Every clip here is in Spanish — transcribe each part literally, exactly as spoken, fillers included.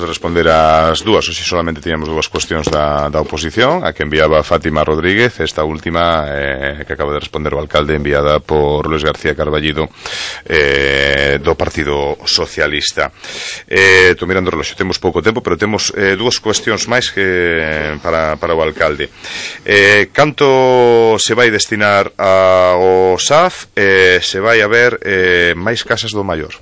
de responder ás dúas. Hoxe solamente tiñamos dúas cuestións da, da oposición, a que enviaba Fátima Rodríguez, esta última eh, que acaba de responder o alcalde, enviada por Luis García Carballido eh, do Partido Socialista. Eh, Estou mirando o reloxo, temos pouco tempo, pero temos eh, dúas cuestións máis que para, para o alcalde. Eh, canto se vai destinar ao S A F? Eh, se vai haber eh, máis casas do maior?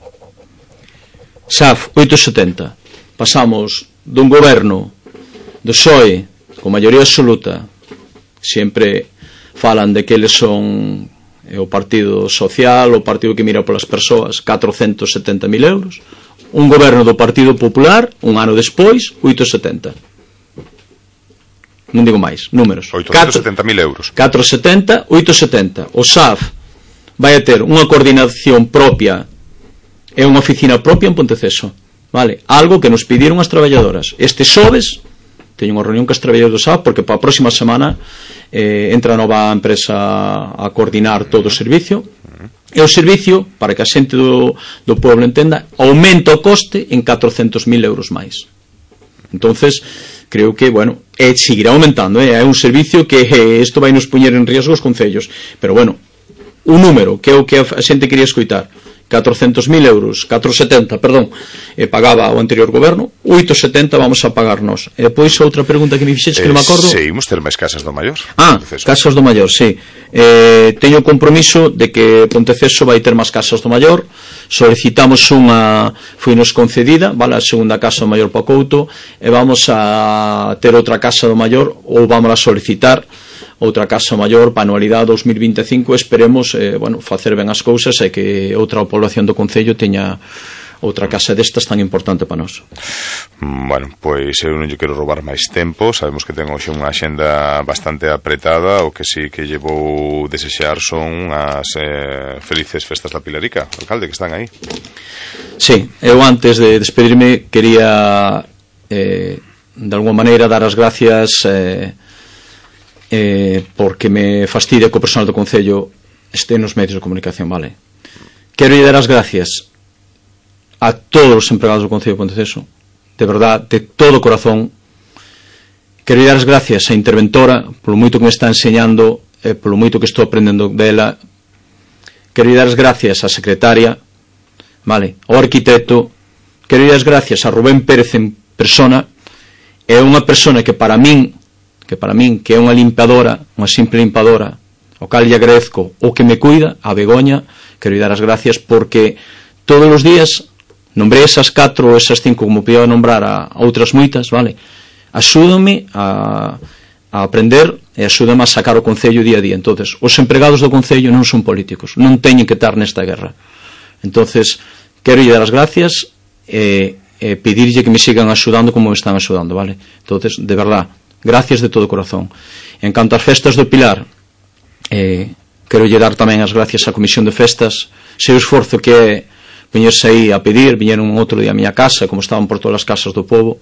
S A F, oito setenta. Pasamos dun goberno do P S O E con maioría absoluta, sempre falan de que eles son o partido social, o partido que mira polas persoas, catrocentos e setenta mil euros. Un goberno do Partido Popular, un ano despois, oito setenta. Non digo máis, números. oitocentos e setenta mil euros. catrocentos e setenta, oito setenta. O S A F vai a ter unha coordinación propia e unha oficina propia en Ponteceso. Vale, algo que nos pediron as traballadoras. Este xoves teño unha reunión que as traballadoras do S A F porque para a próxima semana eh, entra a nova empresa a coordinar todo o servicio. E o servicio, para que a xente do, do pueblo entenda, aumenta o coste en catrocentos mil euros máis. Entonces, creo que, bueno, e seguirá aumentando, eh? É un servicio que eh, isto vai nos poñer en riesgo os concellos. Pero, bueno, un número que é o que a xente quería escoitar. catrocentos mil euros, catrocentos e setenta, perdón, eh, pagaba o anterior goberno, oitocentos e setenta vamos a pagar nós. E depois outra pregunta que me fixeches que eh, non me acordo. Se imos ter máis casas do maior. Ah, casas do maior, sí. Eh, teño o compromiso de que Ponteceso vai ter máis casas do maior. Solicitamos unha, foi nos concedida, vale, a segunda casa do maior para Couto, e vamos a ter outra casa do maior, ou vamos a solicitar outra casa maior para a anualidade dos mil vinte e cinco. Esperemos eh, bueno, facer ben as cousas e que outra población do Concello teña outra casa destas tan importante para nós. Bueno, pois eu non lle quero roubar máis tempo. Sabemos que ten hoxe unha axenda bastante apretada. O que sí que lle vou desexar son as eh, felices festas da Pilarica, alcalde, que están aí. Sí, eu antes de despedirme quería eh, de alguma maneira dar as gracias eh, Eh, porque me fastidia que o personal do Concello este nos medios de comunicación, vale? Quero dar as gracias a todos os empregados do Concello de Ponteceso, de verdad, de todo o corazón. Quero dar as gracias á interventora polo moito que me está enseñando e polo moito que estou aprendendo dela. Quero dar as gracias á secretaria, vale, ao arquitecto. Quero dar as gracias a Rubén Pérez en persona. É unha persona que para min que para min, que é unha limpadora, unha simple limpadora, o cal lle agradezco o que me cuida, a Begoña, quero dar as gracias porque todos os días nombrei esas catro ou esas cinco, como podía nombrar a, a outras moitas, vale? Axúdame a, a aprender e axúdame a sacar o Concello día a día. Entonces, os empregados do Concello non son políticos, non teñen que estar nesta guerra. Entonces, quero lle dar as gracias e, e pedirlle que me sigan axudando como me están axudando, vale? Entonces, de verdad, gracias de todo o corazón. En canto ás festas do Pilar, eh, quero lle dar tamén as gracias á Comisión de Festas, sei o esforzo que é poñerse aí a pedir, viñeron outro día a miña casa, como estaban por todas as casas do povo,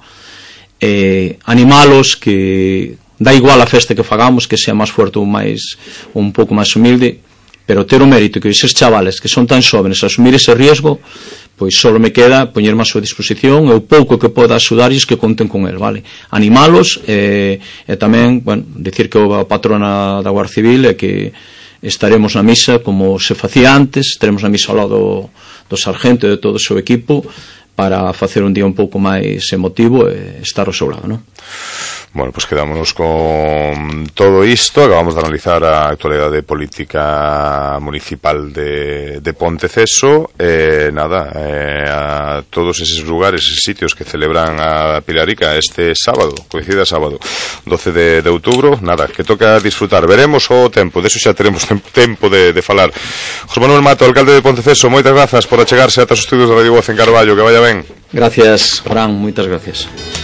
eh, animalos que dá igual a festa que fagamos, que sea máis fuerte ou máis, un pouco máis humilde, pero ter o mérito que eses chavales que son tan xóvenes asumir ese riesgo, pois só me queda poñerme a súa disposición e o pouco que poda axudarlles que conten con el, vale? Animalos e, e tamén, bueno, decir que a patrona da Guardia Civil é que estaremos na misa como se facía antes, estaremos na misa ao lado do, do sargento e de todo o seu equipo para facer un día un pouco máis emotivo e estar ao seu lado, non? Bueno, pues quedámonos con todo isto. Acabamos de analizar a actualidade política municipal de, de Ponteceso. Eh, nada, eh, a todos eses lugares, eses sitios que celebran a Pilarica este sábado, coincide a sábado, doce de, de outubro, nada, que toca disfrutar. Veremos o tempo, de eso xa teremos tempo de, de falar. José Manuel Mato, alcalde de Ponteceso, moitas grazas por achegarse ata os estudios de Radio Voz en Carballo, que vaya ben. Gracias, Fran, moitas gracias.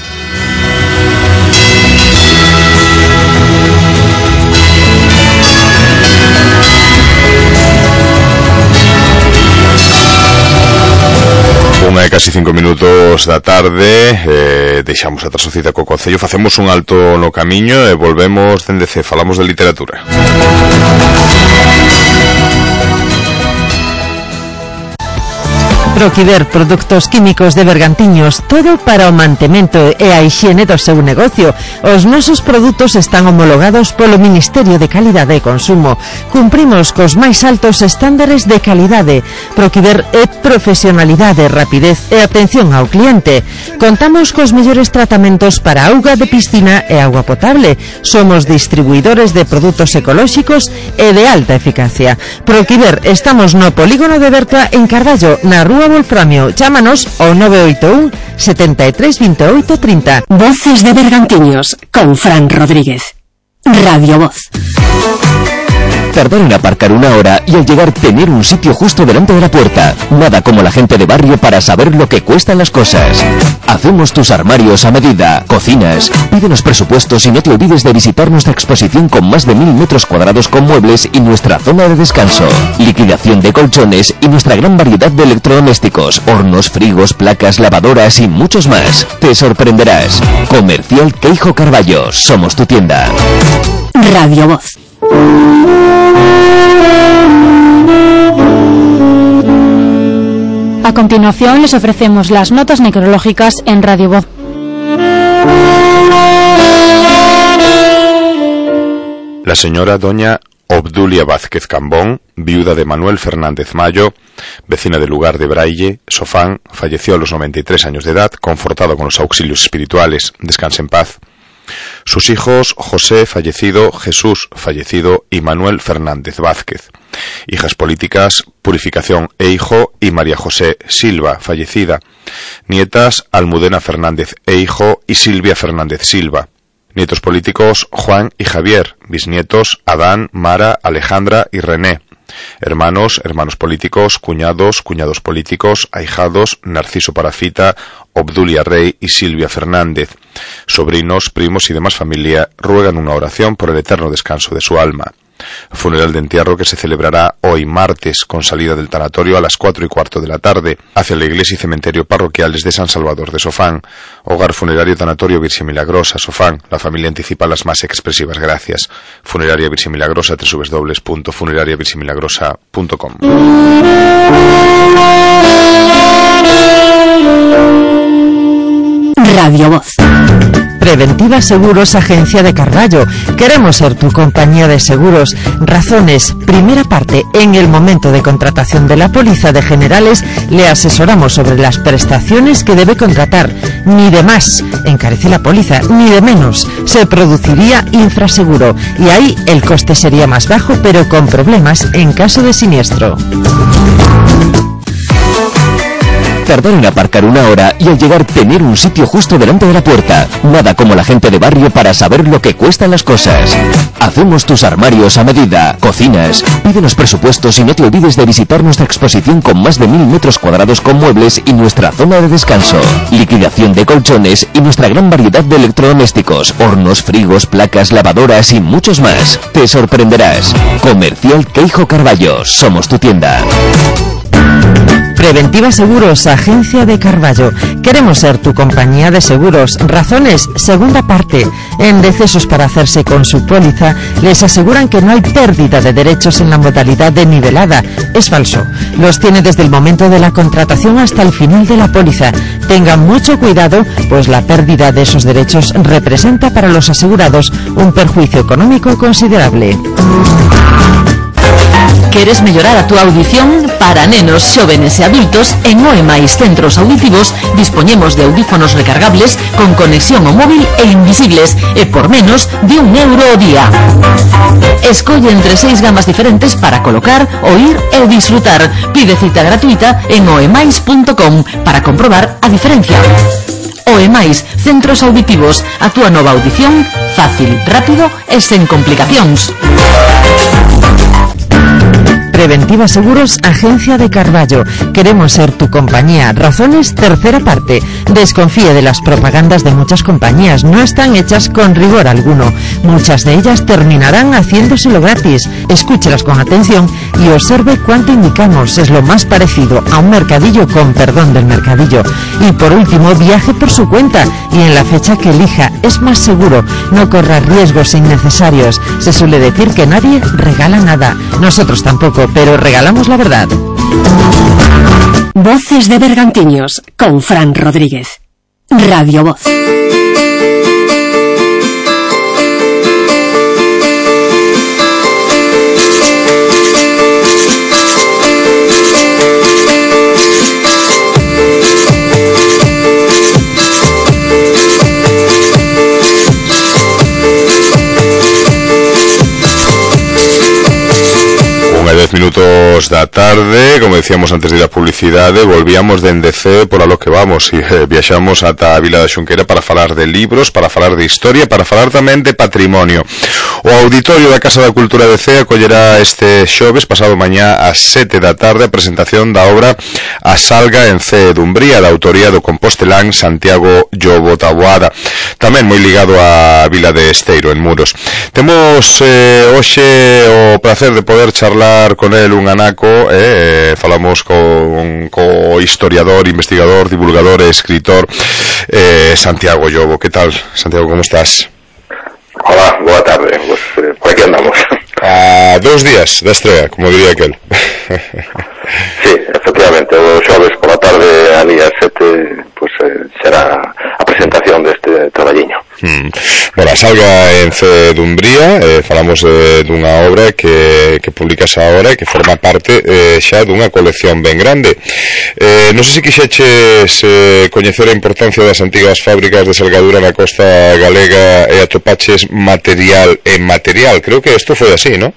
Unha e casi cinco minutos da tarde, eh, deixamos a trasocita co Concello, facemos un alto no camiño e volvemos dende C, falamos de literatura. Proquiver Produtos Químicos de Bergantiños, todo para o mantemento e a hixiene do seu negocio. Os nosos produtos están homologados polo Ministerio de Calidade e Consumo. Cumprimos cos máis altos estándares de calidade. Proquiver é profesionalidade, rapidez e atención ao cliente. Contamos cos mellores tratamentos para auga de piscina e auga potable. Somos distribuidores de produtos ecolóxicos e de alta eficacia. Proquiver, estamos no polígono de Bertoa en Carballo, na Rúa Wolframio. Chámanos ao nove oito un, setenta e tres, veintiocho, treinta. Voces de Bergantiños con Fran Rodríguez. Radio Voz. Tardar en aparcar una hora y al llegar tener un sitio justo delante de la puerta. Nada como la gente de barrio para saber lo que cuestan las cosas. Hacemos tus armarios a medida, cocinas. Pídenos presupuestos y no te olvides de visitar nuestra exposición con más de mil metros cuadrados con muebles y nuestra zona de descanso. Liquidación de colchones y nuestra gran variedad de electrodomésticos, hornos, frigos, placas, lavadoras y muchos más. Te sorprenderás. Comercial Queijo Carballo. Somos tu tienda. Radio Voz. A continuación les ofrecemos las notas necrológicas en Radio Voz. La señora doña Obdulia Vázquez Cambón, viuda de Manuel Fernández Mayo, vecina del lugar de Braille, Sofán, falleció a los noventa y tres años de edad, confortado con los auxilios espirituales. Descanse en paz. Sus hijos José, fallecido, Jesús, fallecido y Manuel Fernández Vázquez. Hijas políticas Purificación e Hijo y María José Silva, fallecida. Nietas Almudena Fernández e Hijo y Silvia Fernández Silva. Nietos políticos Juan y Javier. Bisnietos Adán, Mara, Alejandra y René. Hermanos, hermanos políticos, cuñados, cuñados políticos, ahijados, Narciso Parafita, Obdulia Rey y Silvia Fernández. Sobrinos, primos y demás familia ruegan una oración por el eterno descanso de su alma. Funeral de entierro que se celebrará hoy martes con salida del tanatorio a las cuatro y cuarto de la tarde hacia la iglesia y cementerio parroquiales de San Salvador de Sofán. Hogar funerario tanatorio Virgen Milagrosa, Sofán. La familia anticipa las más expresivas gracias. Funeraria Virgen Milagrosa, doble u doble u doble u punto funeraria virgen milagrosa punto com. Radio Voz. Preventiva Seguros, Agencia de Carballo. Queremos ser tu compañía de seguros. Razones. Primera parte. En el momento de contratación de la póliza de generales, le asesoramos sobre las prestaciones que debe contratar. Ni de más encarece la póliza, ni de menos. Se produciría infraseguro. Y ahí el coste sería más bajo, pero con problemas en caso de siniestro. Tardar en aparcar una hora y al llegar tener un sitio justo delante de la puerta. Nada como la gente de barrio para saber lo que cuestan las cosas. Hacemos tus armarios a medida, cocinas. Pídenos presupuestos y no te olvides de visitar nuestra exposición con más de mil metros cuadrados con muebles y nuestra zona de descanso. Liquidación de colchones y nuestra gran variedad de electrodomésticos, hornos, frigos, placas, lavadoras y muchos más. Te sorprenderás. Comercial Queijo Carballo. Somos tu tienda. Preventiva Seguros, Agencia de Carballo. Queremos ser tu compañía de seguros. Razones, segunda parte. En decesos para hacerse con su póliza, les aseguran que no hay pérdida de derechos en la modalidad de nivelada. Es falso. Los tiene desde el momento de la contratación hasta el final de la póliza. Tengan mucho cuidado, pues la pérdida de esos derechos representa para los asegurados un perjuicio económico considerable. ¿Queres mellorar a tu audición? Para nenos, xóvenes e adultos, en OEMAIS Centros Auditivos dispoñemos de audífonos recargables con conexión ao móvil e invisibles e por menos de un euro ao día. Escolle entre seis gamas diferentes para colocar, oír e disfrutar. Pide cita gratuita en oemais punto com para comprobar a diferencia. OEMAIS Centros Auditivos, a túa nova audición fácil, rápido e sen complicacións. Preventiva Seguros, Agencia de Carballo. Queremos ser tu compañía. Razones, tercera parte. Desconfíe de las propagandas de muchas compañías. No están hechas con rigor alguno. Muchas de ellas terminarán haciéndoselo gratis. Escúchelas con atención y observe cuánto indicamos. Es lo más parecido a un mercadillo con perdón del mercadillo. Y por último, viaje por su cuenta y en la fecha que elija. Es más seguro. No corra riesgos innecesarios. Se suele decir que nadie regala nada. Nosotros tampoco, pero regalamos la verdad. Voces de Bergantiños con Fran Rodríguez. Radio Voz. dez minutos da tarde, como decíamos antes de ir a publicidade, volvíamos de Endecé por a lo que vamos e eh, viaxamos ata a Vila da Xunqueira para falar de libros, para falar de historia, para falar tamén de patrimonio. O auditorio da Casa da Cultura de Cee acollerá este xoves, pasado mañá ás sete da tarde, a presentación da obra A Salga en Cee Dumbría, da autoría do compostelán Santiago Llobo Taboada, tamén moi ligado á Vila de Esteiro, en Muros. Temos eh, hoxe o placer de poder charlar con el un anaco, eh, falamos con, co historiador, investigador, divulgador e escritor eh, Santiago Llobo. Que tal, Santiago, como estás? Hola, boa tarde, pues, eh, por aquí andamos. A dous días da estrela, como diría aquel. Sí, efectivamente, o xoves pola tarde a día sete, pues eh, será a presentación deste traballiño. Hmm. Bueno, a Salga en Cee Dumbría, eh, falamos eh, dunha obra que, que publicas agora e que forma parte eh, xa dunha colección ben grande. Eh, non sei se quixeches eh, coñecer a importancia das antigas fábricas de salgadura na costa galega e atopaches material en material. Creo que isto foi así, non?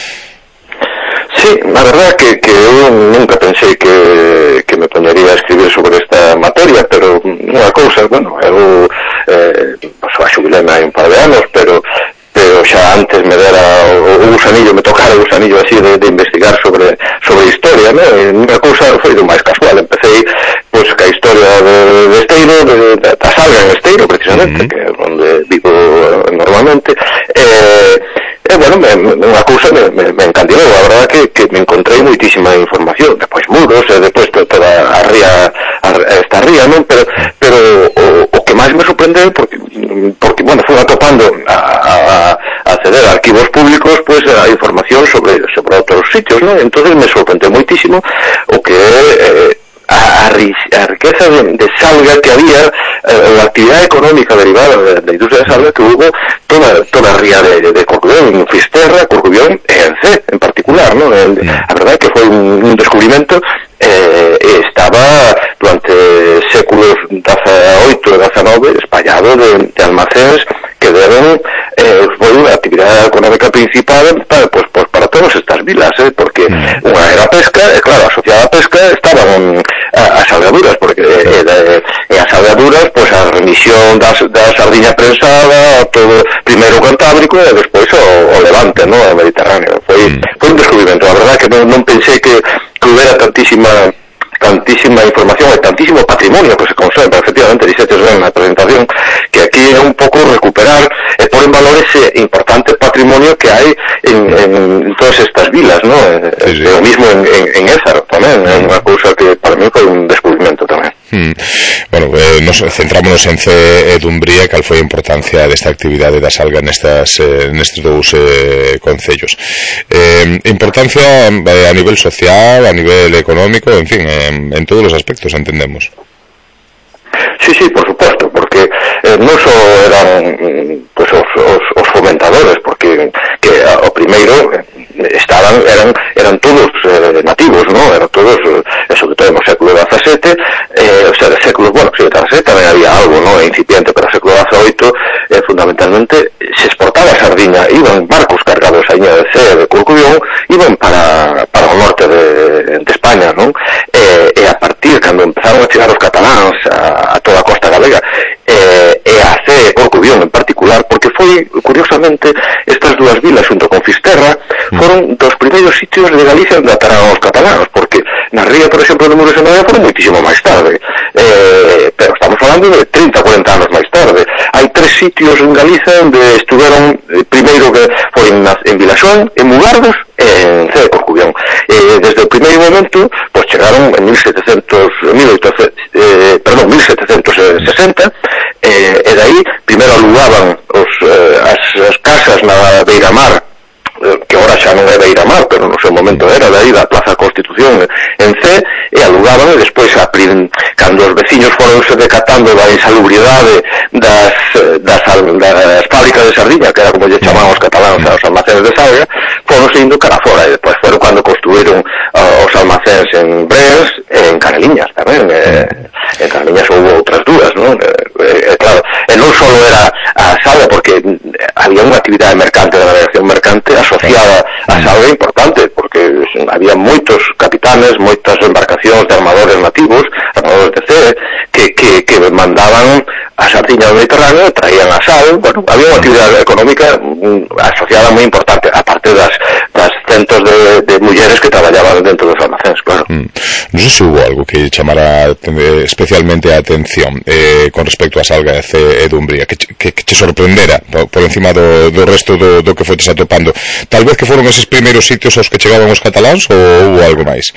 Sí, la verdad que, que eu nunca pensei que, que me poñería a escribir sobre esta materia, pero unha cousa, bueno, eu eh, pues, a xubileme hai un par de anos, pero pero xa antes me dera o, o gusanillo, me tocara o gusanillo así de, de investigar sobre sobre historia, ¿no? E unha cousa foi do máis casual, empecé pois pues, ca historia de, de Esteiro, de, de, da Salga en Esteiro, precisamente, uh-huh. que é onde vivo normalmente, eh, E, bueno, me, me, unha cousa me, me, me encantilou, a verdade que, que me encontrei moitísima información, depois Muros, e depois toda a ría, a, esta ría, non? Pero, pero o, o que máis me sorprendeu, porque, porque bueno, fui atopando a, a, a acceder a arquivos públicos, pois, pues, a información sobre, sobre outros sitios, non? Entonces me sorprendeu moitísimo o que é, eh, A, a, a riqueza de, de salga que había, eh, la actividad económica derivada de la industria de salga que hubo toda toda a ría de, de Corcubión, en Fisterra, Corcubión e en Cee en particular, ¿no? El, a verdade que foi un, un descubrimento eh, estaba durante séculos dezaoito e dezanove espallado de, de almacéns que deben eh, foi a actividade económica principal para, pues, pues, para todas estas vilas, eh, porque unha era pesca, e claro, asociada a pesca estaban a, a salgaduras, porque e, de, e as salgaduras, pois pues, a remisión da, da sardiña prensada, todo primeiro o Cantábrico e despois o, o Levante, no, o Mediterráneo. Foi, foi un descubrimento, a verdade que non, non pensei que, que houbera tantísima tantísima información e tantísimo patrimonio que se conserva, efectivamente, dixetes ben na presentación, que aquí é un pouco recuperar e pôr en valor ese importante patrimonio que hai en, en todas estas vilas, ¿no? Sí, sí. O mismo en, en, en Ézaro tamén, é unha cousa que para mí foi un descubrimento tamén. Hmm. Bueno, eh, nos centrámonos en Cee Dumbría, cal foi a importancia desta actividade da salga nestas, eh, nestes dous eh, concellos. Eh, importancia eh, a nivel social, a nivel económico, en fin, en, en todos os aspectos, entendemos. Sí, sí, por supuesto, porque eh, non só eran pues, os, os, os fomentadores, porque que o primeiro estaban, eran eran todos eh, nativos, ¿no? Eran todos, eh, sobre todo no século dezasete, eh, o sea, de século, bueno, sí, dezasete tamén había algo, ¿no? Incipiente, pero no século dezaoito, eh, fundamentalmente, se exportaba sardiña, iban barcos cargados a Iña de Cee, de Corcubión, iban para, para o norte de, de España, ¿no? Eh, e a partir, cando empezaron a chegar os cataláns a, a toda a costa galega, eh, e a Cee, Corcubión en particular, porque foi, curiosamente, estas dúas vilas, junto con Fisterra, foron dos primeiros sitios de Galicia onde ataran os cataláns, porque na ría, por exemplo, de Muros e Noia foron moitísimo máis tarde, eh, pero estamos falando de trinta, cuarenta anos máis tarde. Hai tres sitios en Galicia onde estuveron, eh, primeiro que foi en, en Vilaxón, en Mugardos e en Cee de Corcubión. Eh, desde o primeiro momento, pois chegaron en mil setecentos, mil oitocentos, eh, perdón, mil setecentos sesenta, eh, e dai primeiro alugaban os, eh, as, as casas na Beiramar, que ahora xa non é Beiramar, pero no seu momento era dai da Plaza Constitución en Cee, e alugaban, e despois cando os veciños foronse decatando da insalubridade das, das, das fábricas de sardiña, que era como lle chamaban os cataláns aos almacenes de Salga, foronse indo cara fora, e despois foron cando construíron uh, os almacenes en Brens e en Caneliñas tamén. eh, en Caneliñas houve outras dúas, non? E, eh, claro, e non só era a Salga, porque había unha actividade mercante da navegación mercante asociada a Salga importante, porque había moitos capitanes, moitas embarcacións de armadores nativos, armadores de C, que, que, que mandaban a sardiña do Mediterráneo, traían a sal. Bueno, había unha actividade económica asociada moi importante, aparte das, das centos de, de mulleres que traballaban dentro dos almacenes, claro. Mm. Non sei se hubo algo que chamara especialmente a atención eh, con respecto a Salga e Dumbría, que, que, que che sorprendera por, por encima do, do resto do, do que foches atopando. Tal vez que foron eses primeiros sitios aos que chegaban os cataláns, ou hubo algo máis?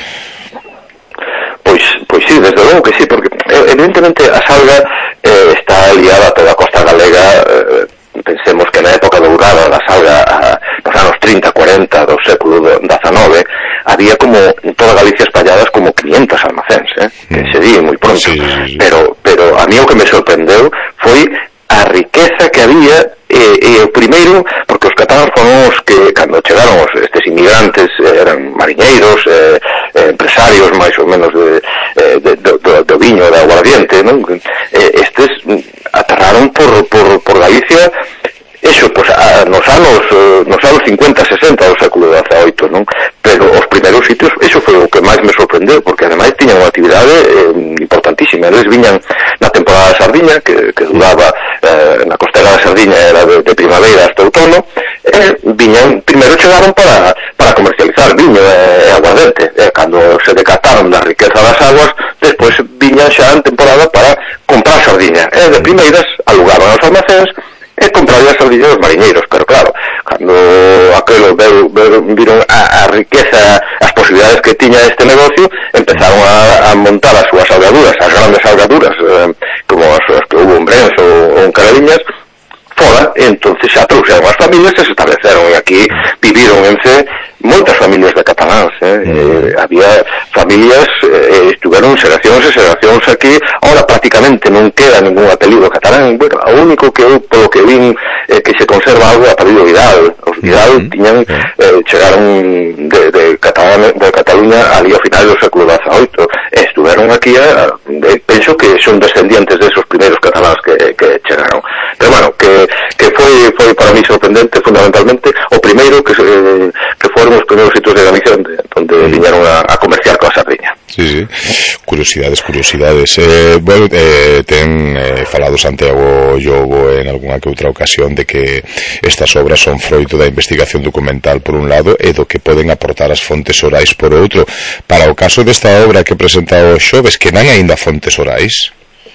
Pois, pois sí, desde logo que sí, porque evidentemente a Salga eh, está liada a toda a costa galega. eh, Pensemos que na época dourada da Salga, a, nos anos trinta, cuarenta do século dezanove, había como en toda Galicia espalladas como quinientos almacéns, eh, que se di moi pronto. Sí, sí, sí. Pero, pero a mí o que me sorprendeu foi a riqueza que había, e, e o primeiro, porque os cataláns foron os que, cando chegaron os, estes inmigrantes, eh, eran mariñeiros, eh, eh, empresarios máis ou menos de, eh, de, de, de, de viño, de aguardiente, non? Eh, estes aterraron por, por, por Galicia, eso, pues, a, nos anos nos anos cincuenta, sesenta do século dezaoito, non? Pero os primeiros sitios, eso foi o que máis me sorprendeu, porque ademais tiñan unha actividade eh, importantísima. Eles viñan na temporada de sardiña, que, que duraba eh, na costera da Sardiña, era de, de primavera hasta outono, e viñan, primeiro chegaron para, para comercializar viño e, e aguardente, e cando se decataron da riqueza das aguas, despois viñan xa en temporada para comprar sardiña, e de primeiras alugaban os almacéns e compraría as sardiñas dos mariñeiros. Pero claro, cando aquelo veu, veu, viron a, a riqueza, as posibilidades que tiña este negocio, empezaron a, a montar as súas salgaduras, as grandes salgaduras, eh, como as, as que hubo en Brens ou, ou en Caneliñas, fora, e entonces xa trouxeron as familias e se estableceron, e aquí viviron en C moitas familias de cataláns, eh? Mm. eh había familias, eh, estuveron xeracións e xeracións aquí. Ahora prácticamente non queda ningún apelido catalán. Bueno, o único que eu, polo que vin, eh, que se conserva algo, apelido Vidal. Os Vidal mm. tiñan, eh, chegaron de, de, Catalán, de Cataluña ali ao final do século dezaoito, e estuveron aquí, a, eh, penso que son descendientes de esos primeiros cataláns que, que chegaron. Pero bueno, que, que foi, foi para mí sorprendente, fundamentalmente, o primeiro que, eh, que foron os primeiros sitios de Galicia onde, onde mm. viñeron a, a comerciar coa sardiña. Sí, sí, curiosidades, curiosidades. Eh, bueno, eh, ten eh, falado Santiago Llobo en algunha que outra ocasión de que estas obras son froito da investigación documental por un lado e do que poden aportar as fontes orais por outro. Para o caso desta obra que presenta o xoves, que non hai aínda fontes orais?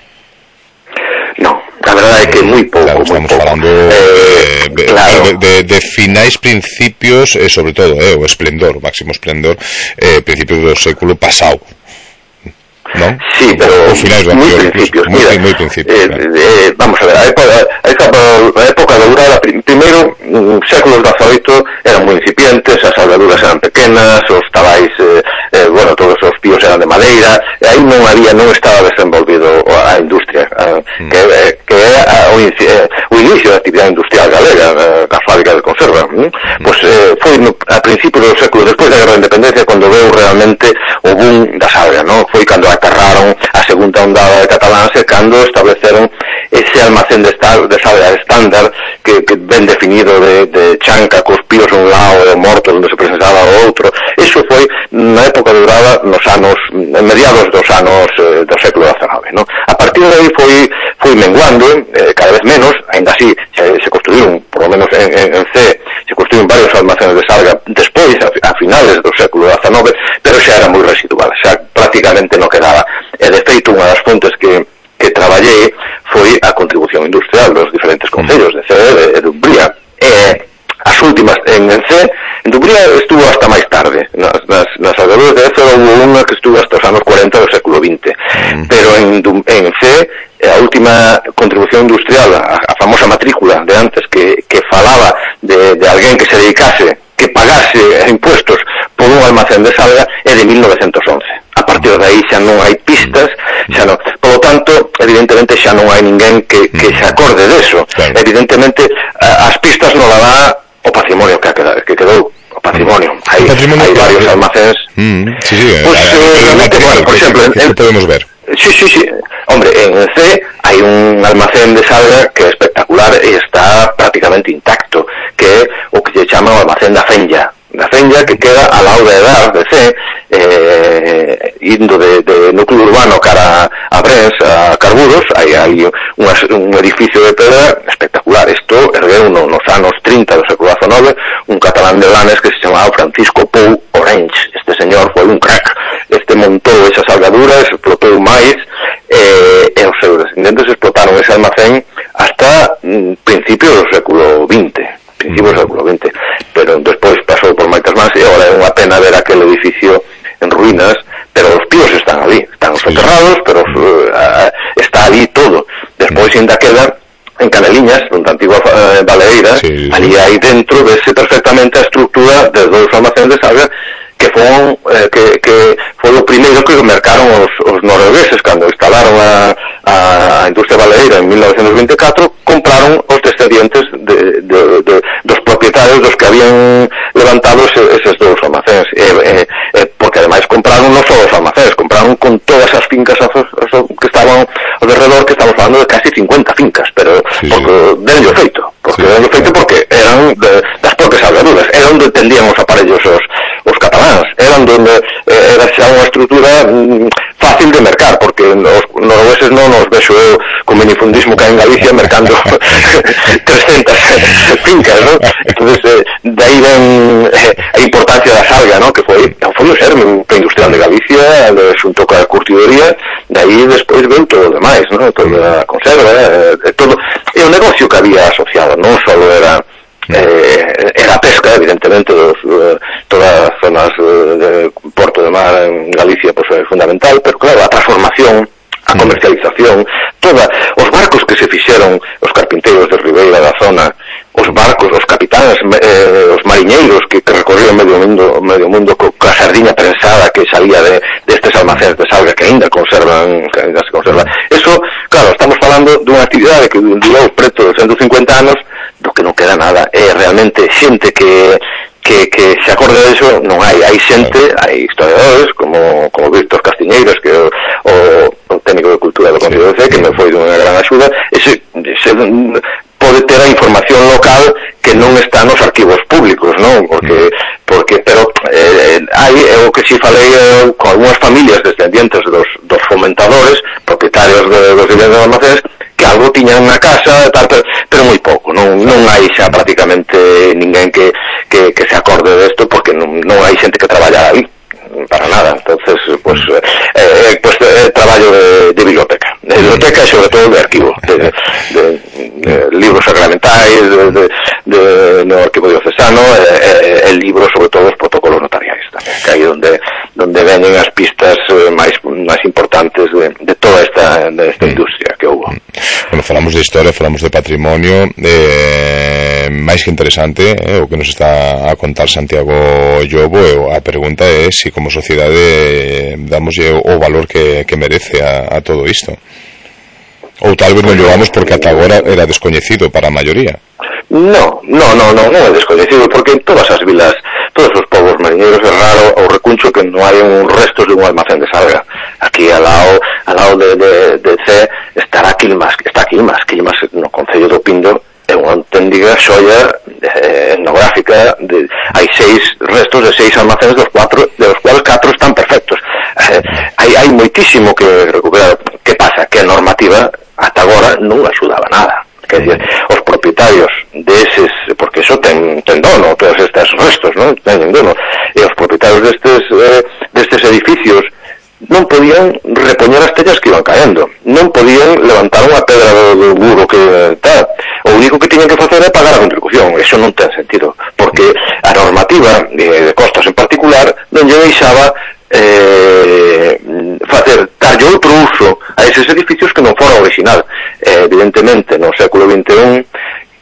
Non, a verdade é que moi pouco, claro, moi estamos pouco. falando eh, de, claro. de, de, de finais principios, e sobre todo eh, o esplendor, o máximo esplendor, eh, principios do século pasado, non? Sí, pero moi principios, moi, mira, moi principios, eh, claro. eh, vamos a ver, a época, a época, a época dourada, primeiro, séculos dezaoito eran moi incipientes, as salgaduras eran pequenas, os tabais, eh, eh, bueno, todos os píos eran de madeira, e aí non había, non estaba desenvolvido a industria, a, mm. que, que é o, eh, o inicio da actividade industrial galega, a fábrica de conserva. Mm. Pois eh, foi no, a principios do século, despois da Guerra de Independencia, cando veu realmente o boom da salga, non? Foi cando aterraron a segunda ondada de cataláns e cando estableceron ese almacén de, estar, de salga estándar que, que ben definido de, de chanca, cos píos a un lado e mortos onde se presentaba o outro. Iso foi na época dourada, nos anos, en mediados dos anos eh, do século dezenove, non? A partir de aí foi, foi menguando, eh, cada vez menos, ainda así se, se construíron, por lo menos en, en, en C, se construíron varios almacenes de salga despois, a, a finales do século dezenove, pero xa era moi residual, xa prácticamente non quedaba. E de feito, unha das fontes que, que traballei foi a contribución industrial dos diferentes concellos de C e de Dumbría. E as últimas en, en C, en Dumbría estuvo hasta máis tarde, nas, nas, nas alrededores de Éfero hubo unha que estuvo hasta os anos cuarenta do século vinte, mm. pero en, en C a última contribución industrial, a, a famosa matrícula de antes que, que falaba de, de alguén que se dedicase, que pagase impuestos por un almacén de salga, é de mil novecientos once. A a partir de aí xa non hai pistas, xa non, polo tanto, evidentemente xa non hai ninguén que, que se acorde deso. Claro. Evidentemente, as pistas non la dá o patrimonio que, que quedou, o patrimonio. Hai, patrimonio hai varios almacenes. Mm, sí, sí, pues, eh, eh, realmente, bueno, por exemplo, que, que, que podemos ver. Sí, sí, sí. Hombre, en C hai un almacén de salga que é espectacular e está prácticamente intacto, que é o que se chama o almacén da Fenlla. Da Fenlla, que queda ao lado de Edar, de C, eh, indo de, de núcleo urbano cara a Brens, a Carbudos, hai aí un edificio de pedra espectacular. Isto ergueu no, nos anos trinta do século dezenove un catalán de Blanes que se chamaba Francisco Pou Orenys. Este señor foi un crack. Este montou esas salgaduras, explotou máis, eh, e os seus descendentes explotaron ese almacén hasta mm, principios do século vinte. Principios do século vinte, pero despois pasou por moitas mans e agora é unha pena ver aquel edificio en ruínas, pero os píos están ali, están soterrados, pero uh, está ali todo. Despois ainda queda en Caneliñas, onde antigua uh, Baleeira, sí, sí. Ali aí dentro vese perfectamente a estructura de dous almacéns de salga que foron eh, que, que foi o primeiro que mercaron os, os noruegueses cando instalaron a, a industria baleeira en mil novecientos vinte e catro, compraron os descendientes de, de, de, dos propietarios dos que habían levantado ese, eses dous almacéns, e, e, e, porque ademais compraron non só os almacéns, compraron con todas as fincas que estaban ao redor, que estamos falando de casi cincuenta fincas, pero sí, porque sí. denlle feito, porque sí, denlle feito claro. Porque eran de, das propias salgaduras, era onde tendían os aparellos os, os cataláns, eran donde eh, era xa unha estrutura mm, fácil de mercar, porque os noruegueses non os vexo eu con minifundismo que hai en Galicia mercando trescentas fincas, ¿no? Entonces, eh, de aí ven eh, a importancia da salga, ¿no? Que foi, foi o serme industrial de Galicia, de xunto ca curtidoría, de aí despois veu todo o demais, ¿no? Toda a conserva, eh, todo, e o negocio que había asociado, non só era Eh, era a pesca, evidentemente, dos, eh, todas as zonas eh, de Porto de Mar en Galicia pues, é fundamental, pero claro, a transformación, a comercialización, toda, os barcos que se fixeron os carpinteiros de Ribeira da zona, os barcos, os capitáns, eh, os mariñeiros que, que recorrían medio mundo, medio mundo co, ca sardiña prensada que salía de destes almacéns de salga que ainda conservan, que ainda se conserva. Eso, claro, estamos falando dunha actividade que durou preto de ciento cincuenta anos, do que non queda nada. É realmente xente que que, que se acorde de eso non hai, hai xente, hai historiadores como, como Víctor Castiñeiras, que é o, o técnico de cultura do Concello de C, que me foi dunha gran axuda, ese, ese pode ter a información local que non está nos arquivos públicos, non? Porque, porque pero eh, hai, é o que si falei eh, con algunhas familias descendientes dos, dos fomentadores, propietarios de, dos diferentes almacenes, que algo tiñan na casa, tal, pero, pero moi pouco, non, non hai xa prácticamente ninguén que, que, que se acorde desto, porque non, non hai xente que traballa aí, para nada. Entonces, pues, eh, pues eh, traballo de, de biblioteca, de biblioteca e sobre todo de arquivo, de, de, de, de libros sacramentais, de, de, de, no arquivo diocesano, e, e, e libros sobre todo os protocolos notariais tamén, que aí donde donde venen as pistas eh, máis máis importantes de, de toda esta, de esta industria que houve. Bueno, falamos de historia, falamos de patrimonio, eh, máis que interesante eh, o que nos está a contar Santiago Llobo, e a pregunta é se como sociedade damos o valor que, que merece a, a todo isto, ou tal vez non llevamos porque ata agora era descoñecido para a maioría. No, no, no, no, non é descoñecido, porque en todas as vilas, todos os povos mariñeiros é raro o recuncho que non hai un restos de un almacén de salga. Aquí ao lado, ao lado de, de, de C estará Quilmas, está Quilmas, Quilmas no Concello do Pindo é unha auténtica xoia eh, etnográfica, de, hai seis restos de seis almacenes dos cuatro, de los cuales catro están perfectos. Eh, hai, hai moitísimo que recuperar. Que pasa? Que a normativa ata agora non axudaba nada. Que decir, os propietarios deses, porque eso ten, ten dono, todos estes restos, non? Ten dono. E os propietarios destes, eh, destes edificios non podían repoñer as tellas que iban caendo, non podían levantar unha pedra do, do muro que tal. O único que tiñan que facer é pagar a contribución. Eso non ten sentido, porque a normativa de, de costas en particular non lle deixaba eh, facer, darlle outro uso a eses edificios que non fora original. Eh, evidentemente, no século vinte e un,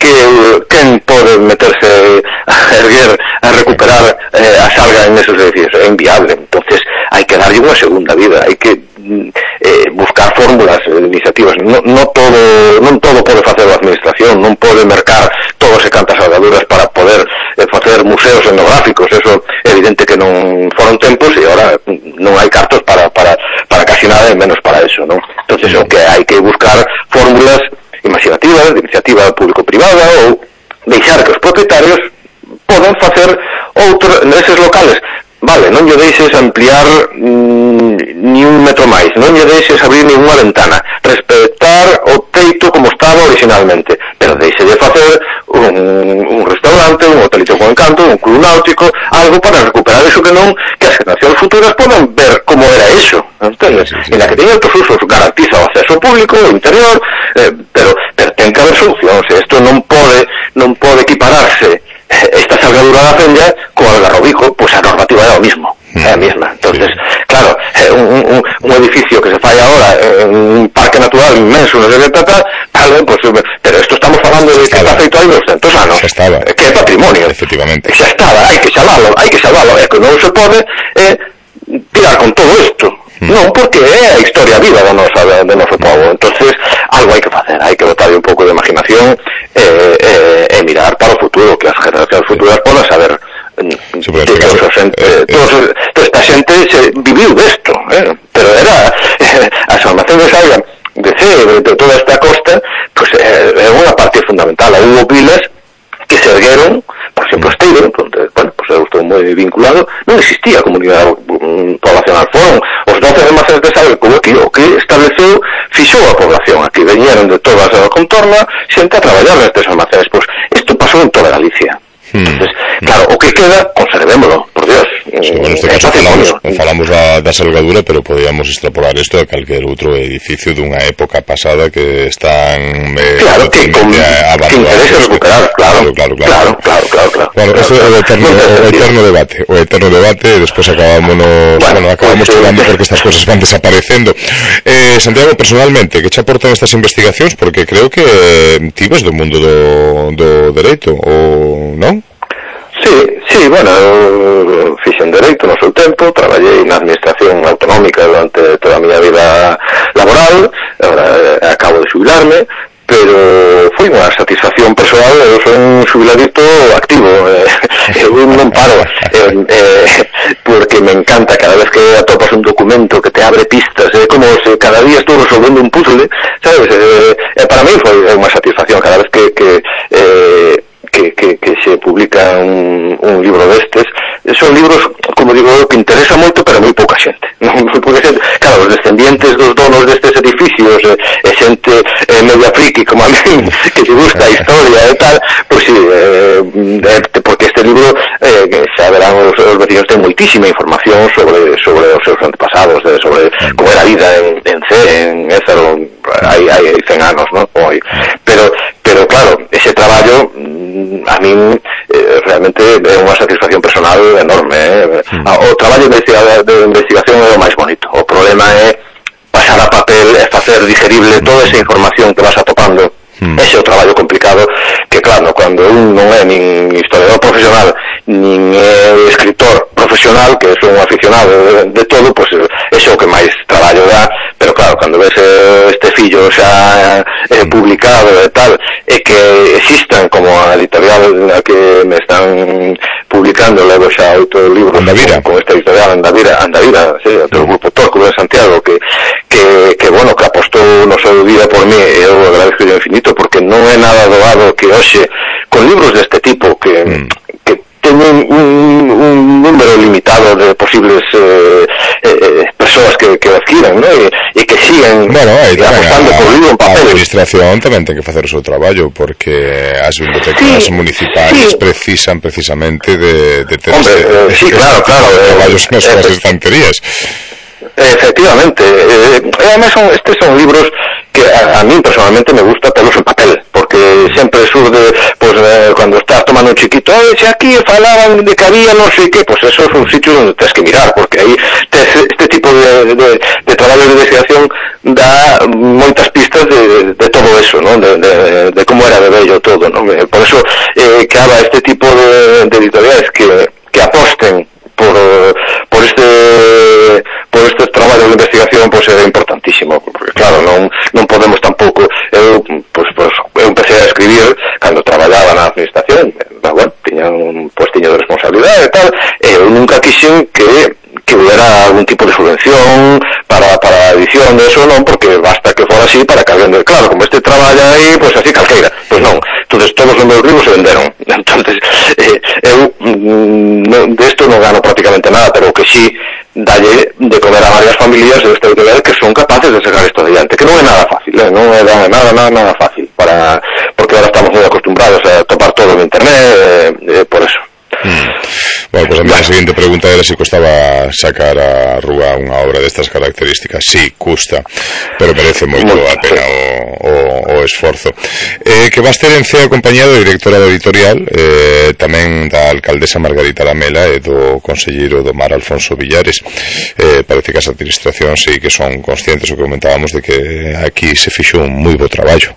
que quen pode meterse a erguer, a recuperar eh, a salga en esos edificios? É inviable. Entonces hai que darlle unha segunda vida, hai que eh, buscar fórmulas, eh, iniciativas. No, no todo, non todo pode facer a administración, non pode mercar todos e cantas salgaduras para poder eh, facer museos etnográficos. Eso é evidente que non foron tempos e ahora non hai cartos para, para, para casi nada e menos para eso, non? Entonces o que hai que buscar fórmulas imaginativas, de iniciativa público-privada, ou deixar que os propietarios poden facer outro neses locales. Vale, non lle deixes ampliar mmm, ni un metro máis, non lle deixes abrir ninguna ventana, respetar o teito como estaba originalmente, pero deixe de facer un, un restaurante, un hotelito con encanto, un club náutico, algo para recuperar eso que non, que as generacións futuras podan ver como era eso, entendes? Sí, sí, sí. En la que teña outros usos, garantiza o acceso público, o interior, eh, pero, pero ten que haber solucións, isto non pode, non pode equipararse esta salgadura da Fenya co Algarrobico, pois a normativa é o mismo, é a mesma. Entonces, claro, un, un, un edificio que se fai agora en un parque natural inmenso, no sei que trata, vale, pues, pero esto estamos falando de que está feito hai doscientos anos, que é patrimonio, efectivamente. Xa estaba, hai que salvalo, hai que salvalo, é que non se pode eh, tirar con todo isto. Non, porque é a historia viva do noso, do noso povo. Entonces, algo hai que facer, hai que botar un pouco de imaginación e eh, eh, eh, mirar para o futuro, que as generacións futuras poden saber sí, que todos os xente, eh, todos, toda esta xente se viviu desto, eh? Pero era eh, as almacenes de Saia de C, de, de toda esta costa, pues é eh, unha parte fundamental. Houve vilas que se ergueron, por exemplo, Esteiro, donde, bueno, pues eu estou moi vinculado, non existía comunidade um, poblacional, foron os doce almacenes de Saia como aquí, o que estableceu, fixou a población aquí, veñeron de todas a contorna, xente a traballar nestes almacenes, pois, pues, isto pasou en toda Galicia. Hmm. Entonces, claro, o que queda, conservémoslo, por Dios. Sí, bueno, neste caso falamos, falamos da, da salgadura, pero podíamos extrapolar isto a calquer outro edificio dunha época pasada que están eh, claro, que, con, que interese recuperar, claro, claro, claro, claro, claro, claro, claro. Bueno, claro, eso claro, é o eterno, o eterno debate, o eterno debate, e despois acabamos no, bueno, bueno, acabamos pues, chegando porque estas cosas van desaparecendo. Eh, Santiago, personalmente, que che aportan estas investigacións? Porque creo que ti ves do mundo do, do dereito, ou non? Sí, sí, bueno, eu fixen dereito no seu tempo, traballei na administración autonómica durante toda a miña vida laboral, agora eh, acabo de xubilarme, pero foi unha satisfacción persoal, eu son un xubiladito activo, eh, eu non paro, eh, eh, porque me encanta cada vez que atopas un documento que te abre pistas, é eh, como se cada día estou resolvendo un puzzle, sabes, eh, eh, para mí foi unha satisfacción cada vez que, que eh, Que, que, que se publica un, un libro destes. Son libros, como digo, que interesa moito, pero moi pouca xente. Non, pouca xente. Claro, os descendientes dos donos destes edificios, e, e xente eh, media friki como a mí, que te gusta a historia e tal, pois sí, eh, eh, porque este libro, eh, xa verán os, os vecinos, ten moitísima información sobre, sobre os seus antepasados, de, sobre como era a vida en, en C, en Ézaro, hai, hai cen anos, non? Hoy. Pero, pero claro, ese traballo a min eh, realmente é unha satisfacción personal enorme, eh? Mm. O traballo de investigación é o máis bonito. O problema é pasar a papel e facer digerible toda esa información que vas atopando. Mm. Ese é o traballo complicado que, claro, cando un non é nin historiador profesional nin é escritor profesional, que é un aficionado de, de todo, pois pues, ese é o que máis traballo dá. Pero claro, cando ves este fillo xa eh, publicado e tal, e que existan como a editorial na que me están publicando, levo xa outro libro con, con esta editorial Andavira, Andavira, sí, outro grupo Torco de Santiago, que, que, que bueno, que apostou no seu vida por mí, e eu agradezco de infinito, porque non é nada doado que hoxe, con libros deste tipo, que, mm. que teñen un, un número limitado de posibles eh, eh, persoas que, que adquiran, ¿no? E, e que siguen bueno, aí apostando por libro en papel. A administración tamén ten que facer o seu traballo, porque as bibliotecas sí, municipais sí. precisan precisamente de, de ter Hombre, este, eh, sí, este, claro, claro, traballos nas súas eh, estanterías. Efectivamente, eh, además son, estes son libros que a, a mí personalmente me gusta telos en papel, porque sempre surde, pues eh, cuando estás tomando un chiquito, eh, si aquí falaban de que había no sei que, pues eso es un sitio donde tienes que mirar, porque aí tes, este tipo de, de, de traballos de investigación dá moitas pistas de, de todo eso, ¿no? De, de, de como era de bello todo, ¿no? Por eso eh, que haga este tipo de, de editoriales que, que aposten por, por este por estes traballos de investigación, pois é importantísimo, porque claro, non, non podemos tampouco, eu, pois, pois, eu empecé a escribir cando traballaba na administración, bueno, tiña un postiño de responsabilidade e tal, e eu nunca quixen que que hubiera algún tipo de subvención para, para a edición de eso, non, porque basta que fora así para que alguén, claro, como este traballa aí, pois así calqueira, pois non, entonces todos os meus libros se venderon, entonces eh, eu mm, de esto non gano prácticamente nada, pero que sí dalle de comer a varias familias de esta editorial que son capaces de sacar esto adiante, que non é nada fácil, eh, non é nada, nada, nada fácil, para porque ahora estamos moi acostumbrados a topar todo en internet, eh, eh, por eso. Mm. Bueno, pues a mí a seguinte pregunta era se costaba sacar a rúa unha obra destas características. Sí, custa, pero merece moito a pena o, o, o esforzo. Eh, que vas ter en C acompañado da directora da editorial, eh, tamén da alcaldesa Margarita Lamela e do conselleiro do Mar Alfonso Villares. Eh, parece que as administracións sí que son conscientes, o que comentábamos, de que aquí se fixo un moi bo traballo.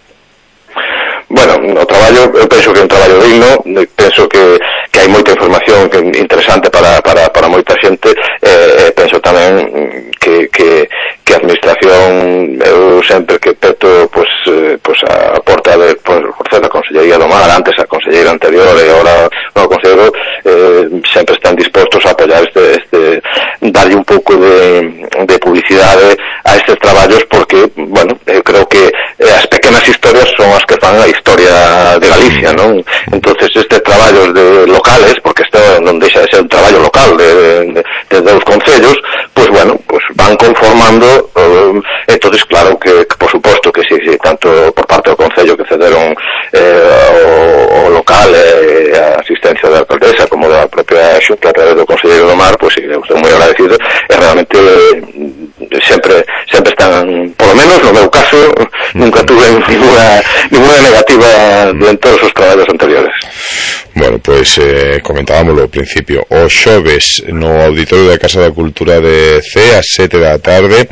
Bueno, o traballo, eu penso que é un traballo digno, penso que, que hai moita información interesante para, para, para moita xente, e eh, penso tamén que, que, que a administración, eu sempre que peto pues, eh, pues a porta de, pues, por certo, a Consellería do Mar, antes a Conselleira anterior e agora o Conselleiro, eh, sempre están dispostos a apoiar este, este darlle un pouco de, de publicidade a estes traballos, porque, bueno, eu creo que as pequenas historias son as que fan a historia de Galicia, non? Entonces estes traballos de locales, porque este non deixa de ser un traballo local de, de, de dos concellos, pues bueno, pues van conformando, uh, entonces claro que, que por suposto que si, si tanto por parte do concello que cederon eh, o, o local e eh, a asistencia da alcaldesa como da propia Xunta a través do Conselleiro do Mar, pues sí, eu estou moi agradecido e realmente eh, sempre sempre están, por lo menos no meu caso, nunca tuve ninguna ninguna negativa en todos os traballos anteriores. Bueno, pois eh, comentábamoslo ao principio, o xoves no Auditorio da Casa da Cultura de C a sete da tarde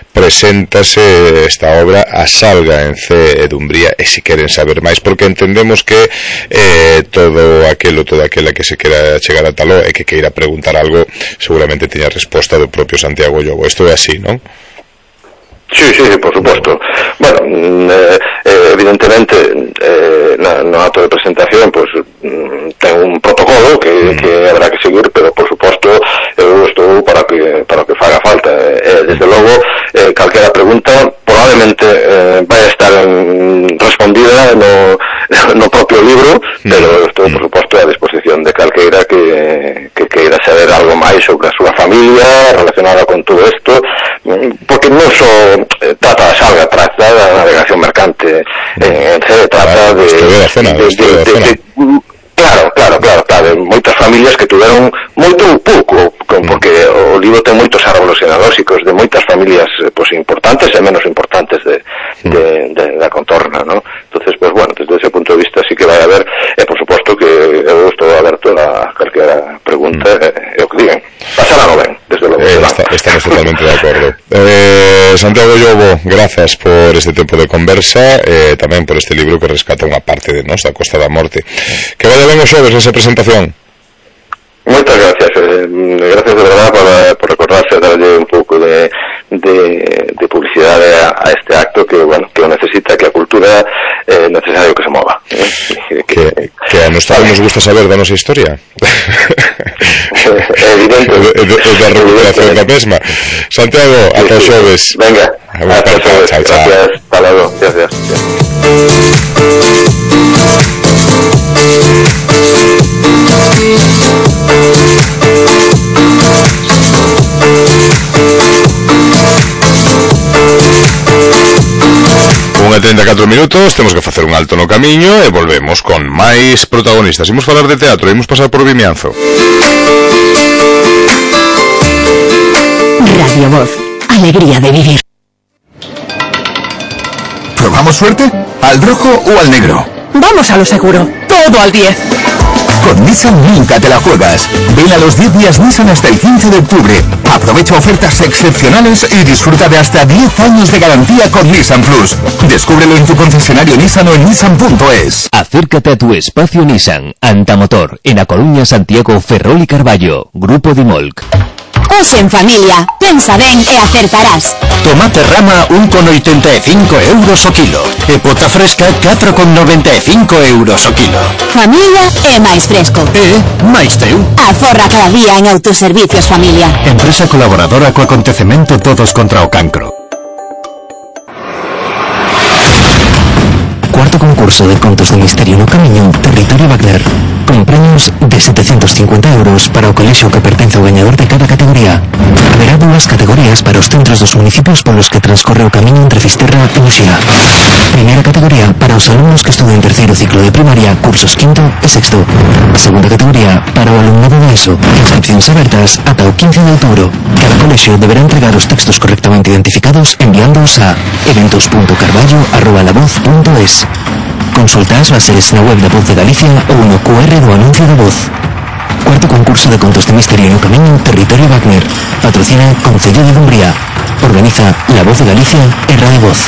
preséntase esta obra A Salga en C e Dumbría, e se queren saber máis, porque entendemos que eh, todo aquelo, toda aquela que se quera chegar a talo e que queira preguntar algo seguramente teña resposta do propio Santiago Llobo. Isto é así, non? Sí, sí, por suposto. Bueno, eh, eh, evidentemente eh, no, no acto de presentación pues ten un protocolo que, mm. que habrá que seguir, pero por suposto eu estou para que para que faga falta. Eh, desde logo, eh, calquera pregunta probablemente eh, vai a estar en, respondida no, no propio libro, mm. pero estou por suposto a disposición de calqueira que, que queira saber algo máis sobre a súa familia relacionada con todo isto, porque non só trata da Salga, trata da navegación mercante, eh, se trata de, de, de, de, de, de claro, claro, claro, claro, de moitas familias que tuveron moito ou pouco, porque o libro ten moitos árboles genealóxicos de moitas familias pues, importantes e menos importantes de, de, de da contorna, ¿no? Entonces, pues bueno, desde ese punto de vista sí que vai haber, e eh, por suposto que eu estou aberto a calquera pregunta, e eh, o que digan. Pasará no ben, desde logo. Eh, está, estamos totalmente de acordo. Eh, Santiago Llobo, grazas por este tempo de conversa, e eh, tamén por este libro que rescata unha parte de nos da Costa da Morte. Que vaya ben os xoves esa presentación. Moitas gracias, eh, gracias de verdad por, por recordarse, darle un pouco de, de, de publicidade a, a este acto que, bueno, que necesita, que a cultura é eh, necesario que se mova. Eh, que, que a nos nos gusta saber da nosa historia. Evidente. E da recuperación da mesma. Santiago, ata os xoves. Venga, ata os xoves. Gracias, hasta logo. Gracias. Unha treinta e catro minutos, temos que facer un alto no camiño e volvemos con máis protagonistas. Imos falar de teatro, imos pasar por Vimianzo. Radio Voz, alegría de vivir. ¿Probamos suerte? ¿Al rojo o al negro? Vamos a lo seguro, todo al diez. Con Nissan nunca te la juegas. Ven a los diez días Nissan hasta el quince de octubre. Aprovecha ofertas excepcionales y disfruta de hasta diez años de garantía con Nissan Plus. Descúbrelo en tu concesionario Nissan o en nissan punto es. Acércate a tu espacio Nissan, Antamotor, en A Coruña, Santiago, Ferrol y Carballo. Grupo Dimolc. Hoxe en familia, pensa ben e acertarás. Tomate rama un con oitenta e cinco euros o kilo. E pota fresca catro con noventa e cinco euros o kilo. Familia é máis fresco. E máis teu. Aforra cada día en Autoservicios Familia. Empresa colaboradora co acontecemento Todos contra o Cancro. Cuarto concurso de contos de misterio no camiño, Territorio Wagner, con premios de setecientos cincuenta euros para o colexio que pertence ao gañador de cada categoría. Haberá dúas categorías para os centros dos municipios polos que transcorre o camiño entre Fisterra e Muxía. Primeira categoría para os alumnos que estuden terceiro ciclo de primaria, cursos quinto e sexto. A segunda categoría para o alumnado de ESO. Inscripcións abertas ata o quince de outubro. Cada colexio deberá entregar os textos correctamente identificados enviándoos a eventos punto carballo arroba la voz punto es. Consulta as bases na web da Voz de Galicia ou no Q R do anuncio da voz. Cuarto concurso de contos de misterio no camiño, Territorio Wagner. Patrocina Concello de Dumbría. Organiza La Voz de Galicia e Radio Voz.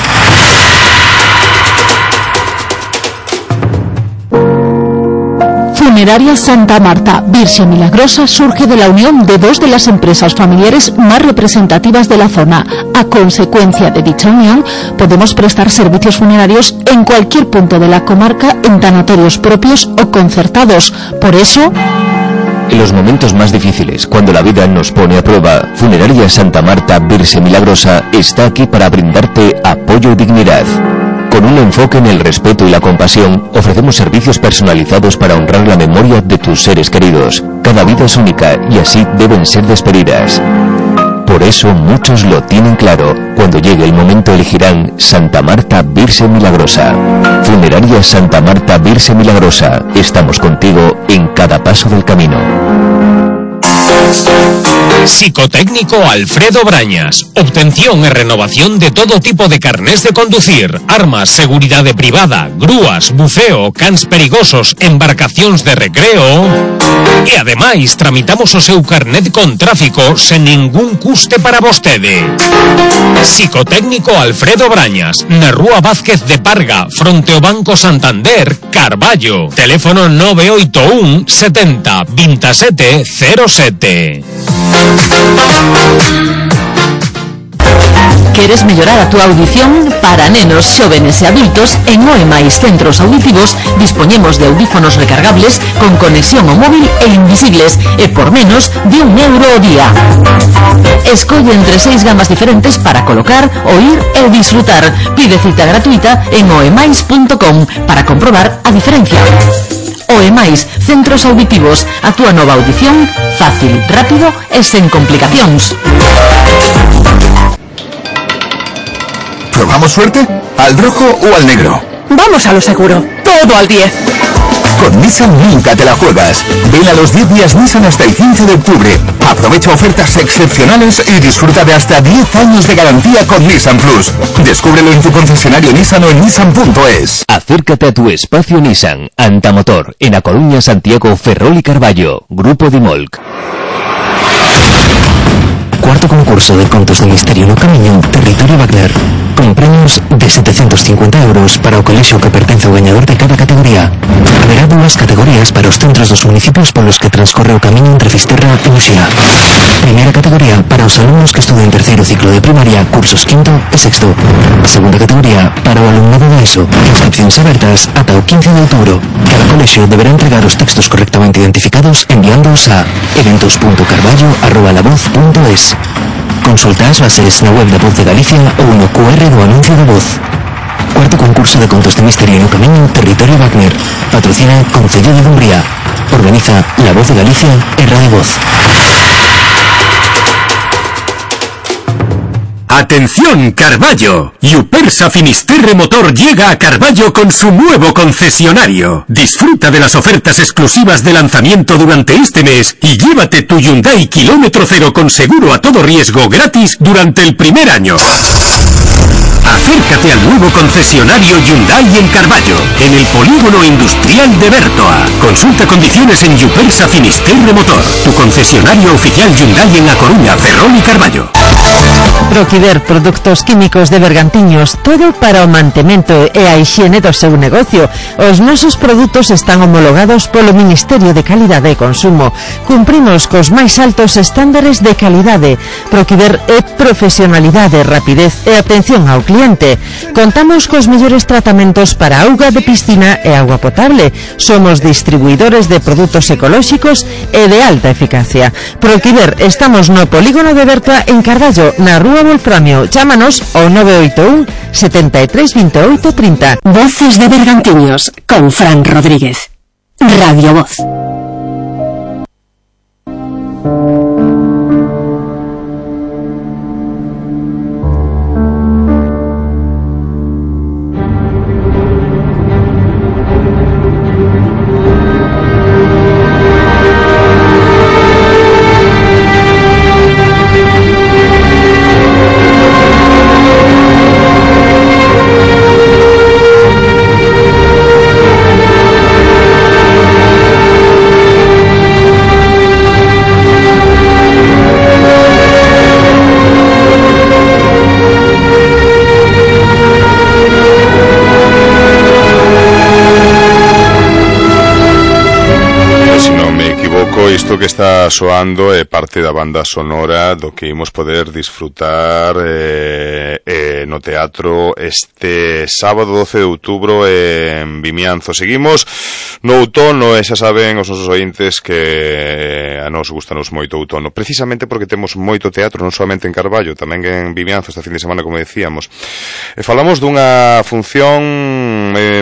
Funeraria Santa Marta, Virgen Milagrosa, surge de la unión de dos de las empresas familiares más representativas de la zona. A consecuencia de dicha unión, podemos prestar servicios funerarios en cualquier punto de la comarca en tanatorios propios o concertados. Por eso, en los momentos más difíciles, cuando la vida nos pone a prueba, Funeraria Santa Marta, Virgen Milagrosa, está aquí para brindarte apoyo y dignidad. Con un enfoque en el respeto y la compasión, ofrecemos servicios personalizados para honrar la memoria de tus seres queridos. Cada vida es única y así deben ser despedidas. Por eso muchos lo tienen claro. Cuando llegue el momento elegirán Santa Marta Virgen Milagrosa. Funeraria Santa Marta Virgen Milagrosa. Estamos contigo en cada paso del camino. Psicotécnico Alfredo Brañas. Obtención e renovación de todo tipo de carnés de conducir, armas, seguridade privada, grúas, buceo, cans perigosos, embarcacións de recreo. E ademais tramitamos o seu carnet con tráfico sen ningún custe para vostede. Psicotécnico Alfredo Brañas, na Rúa Vázquez de Parga, fronte ao Banco Santander, Carballo. Teléfono nove oito un setenta veintisiete cero sete. ¿Quieres mejorar a tu audición? Para nenos, jóvenes y adultos, en O E máis Centros Auditivos disponemos de audífonos recargables con conexión ao móvil e invisibles e por menos de un euro ao día. Escolle entre seis gamas diferentes para colocar, oír e disfrutar. Pide cita gratuita en oemais punto com para comprobar a diferencia. O E máis Centros Auditivos, a túa nova audición fácil, rápido e sen complicacións. ¿Probamos suerte? ¿Al rojo o al negro? Vamos a lo seguro. Todo al diez. Con Nissan nunca te la juegas. Ven a los diez días Nissan hasta el quince de octubre. Aprovecha ofertas excepcionales y disfruta de hasta diez años de garantía con Nissan Plus. Descúbrelo en tu concesionario Nissan o en nissan punto es. Acércate a tu espacio Nissan, Antamotor, en A Coruña, Santiago, Ferrol y Carballo. Grupo Dimolc. Cuarto concurso de contos de misterio no camiño, Territorio Wagner, con premios de setecientos cincuenta euros para o colexio que pertence ao gañador de cada categoría. Haberá dúas categorías para os centros dos municipios polos que transcorre o camiño entre Fisterra e Muxía. Primeira categoría para os alumnos que estuden terceiro ciclo de primaria, cursos quinto e sexto. A segunda categoría para o alumnado de ESO. Inscripcións abertas ata o quince de outubro. Cada colexio deberá entregar os textos correctamente identificados enviándoos a eventos punto carballo arroba la voz punto es. Consulta as bases na web da Voz de Galicia ou no Q R do anuncio da voz. Cuarto concurso de contos de misterio no camiño, Territorio Wagner. Patrocina Concello de Dumbría. Organiza La Voz de Galicia e Radio Voz. ¡Atención, Carballo! Yupersa Finisterre Motor llega a Carballo con su nuevo concesionario. Disfruta de las ofertas exclusivas de lanzamiento durante este mes y llévate tu Hyundai kilómetro cero con seguro a todo riesgo gratis durante el primer año. Acércate al nuevo concesionario Hyundai en Carballo, en el polígono industrial de Bertoa. Consulta condiciones en Yupersa Finisterre Motor, tu concesionario oficial Hyundai en A Coruña, Ferrol y Carballo. Proquiver Produtos Químicos de Bergantiños, todo para o mantemento e a hixiene do seu negocio. Os nosos produtos están homologados polo Ministerio de Calidade e Consumo. Cumprimos cos máis altos estándares de calidade. Proquiver é profesionalidade, rapidez e atención ao cliente. Contamos cos mellores tratamentos para auga de piscina e auga potable. Somos distribuidores de produtos ecolóxicos e de alta eficacia. Proquiver, estamos no polígono de Bertoa en Carballo, na Rúa Wolframio. Chámanos ao nove oito un, setenta e tres, veintiocho, treinta. Voces de Bergantiños con Fran Rodríguez. Radio Voz. Isto que está soando é parte da banda sonora do que imos poder disfrutar eh, eh, no teatro este sábado doce de outubro en Vimianzo. Seguimos no outono e xa saben os nosos ointes que a nos gustanos moito o outono, precisamente porque temos moito teatro, non solamente en Carballo, tamén en Vimianzo esta fin de semana, como decíamos. E falamos dunha función eh,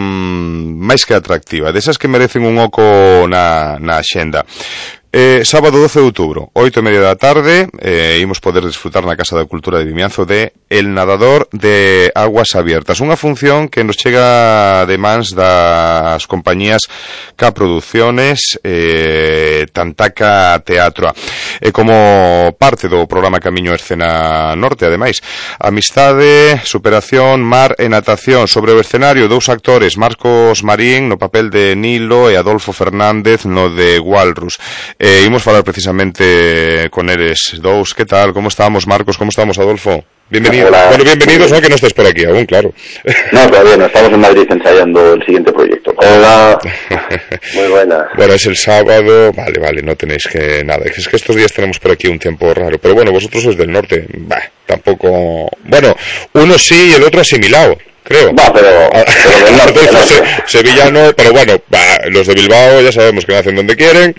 máis que atractiva, desas que merecen un oco na, na axenda. Eh, sábado doce de outubro, oito e media da tarde, eh, imos poder disfrutar na Casa da Cultura de Vimianzo de El Nadador de Aguas Abiertas, unha función que nos chega de mans das compañías K Producciones, eh, Tantaca Teatro, e como parte do programa Camiño Escena Norte, ademais, amistade, superación, mar e natación. Sobre o escenario, dous actores, Marcos Marín no papel de Nilo e Adolfo Fernández no de Walrus. Eh, imos falar precisamente con eles dous. Que tal? Como estamos, Marcos? Como estamos, Adolfo? Bienvenido. Hola. Bueno, bienvenidos, ¿no? Que no estés por aquí aún, claro. No, todavía no. Estamos en Madrid ensayando el siguiente proyecto. Hola. Muy buena. Bueno, es el sábado. Vale, vale, no tenéis que nada. Es que estos días tenemos por aquí un tiempo raro. Pero bueno, vosotros sois del norte. Bah, tampoco... Bueno, uno sí y el otro asimilado. Creo. Va, pero, pero del norte, del norte. Se, sevillano, pero bueno, va, los de Bilbao ya sabemos que nacen donde quieren.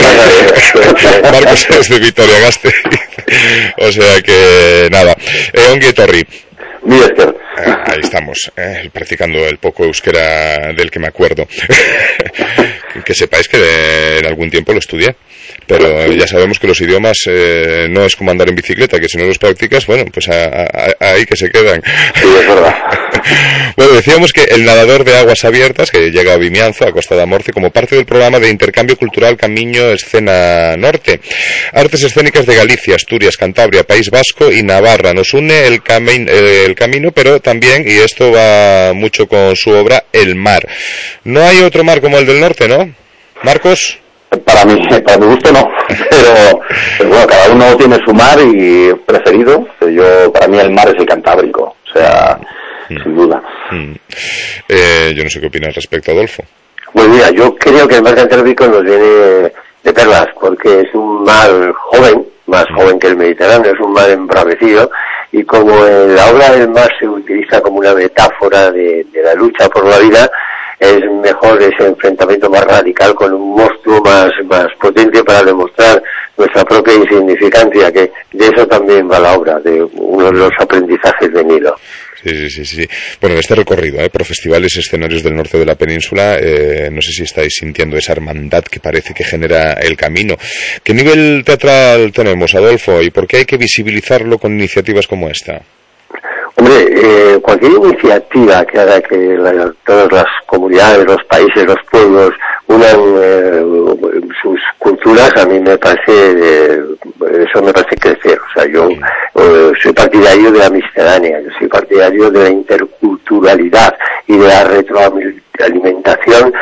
Marcos es de Vitoria-Gasteiz. O sea que nada. Eh, ongi etorri. Eh, ahí estamos, eh, practicando el poco euskera del que me acuerdo. Que sepáis que de, en algún tiempo lo estudié. Pero ya sabemos que los idiomas eh, no es como andar en bicicleta, que si no los practicas, bueno, pues a, a, ahí que se quedan. Sí, es verdad. Bueno, decíamos que El Nadador de Aguas Abiertas, que llega a Vimianzo, a Costa da Morte, como parte del programa de intercambio cultural Camiño Escena Norte. Artes escénicas de Galicia, Asturias, Cantabria, País Vasco y Navarra. Nos une el, cami eh, el camino, pero también, y esto va mucho con su obra, el mar. No hay otro mar como el del norte, ¿no? Marcos. Para mí, para mi gusto no, pero, pero bueno, cada uno tiene su mar y preferido. Yo, para mí el mar es el Cantábrico, o sea, mm. sin duda. Mm. Eh, yo no sé qué opinas respecto a Adolfo. Pues mira, yo creo que el mar Cantábrico nos viene de perlas, porque es un mar joven, más mm. joven que el Mediterráneo, es un mar embravecido, y como en la obra del mar se utiliza como una metáfora de, de la lucha por la vida, es mejor ese enfrentamiento más radical con un monstruo más, más potente para demostrar nuestra propia insignificancia, que de eso también va la obra, de uno de los aprendizajes de Nilo. Sí, sí, sí, sí. Bueno, este recorrido eh, por festivales, escenarios del norte de la península, eh, no sé si estáis sintiendo esa hermandad que parece que genera el camino. ¿Qué nivel teatral tenemos, Adolfo? ¿Y por qué hay que visibilizarlo con iniciativas como esta? Hombre, eh, cualquier iniciativa que haga que la, todas las comunidades, los países, los pueblos unan eh, sus culturas, a mí me parece, eh, eso me parece crecer. O sea, yo eh, soy partidario de la miscelánea, yo soy partidario de la interculturalidad y de la retroalimentación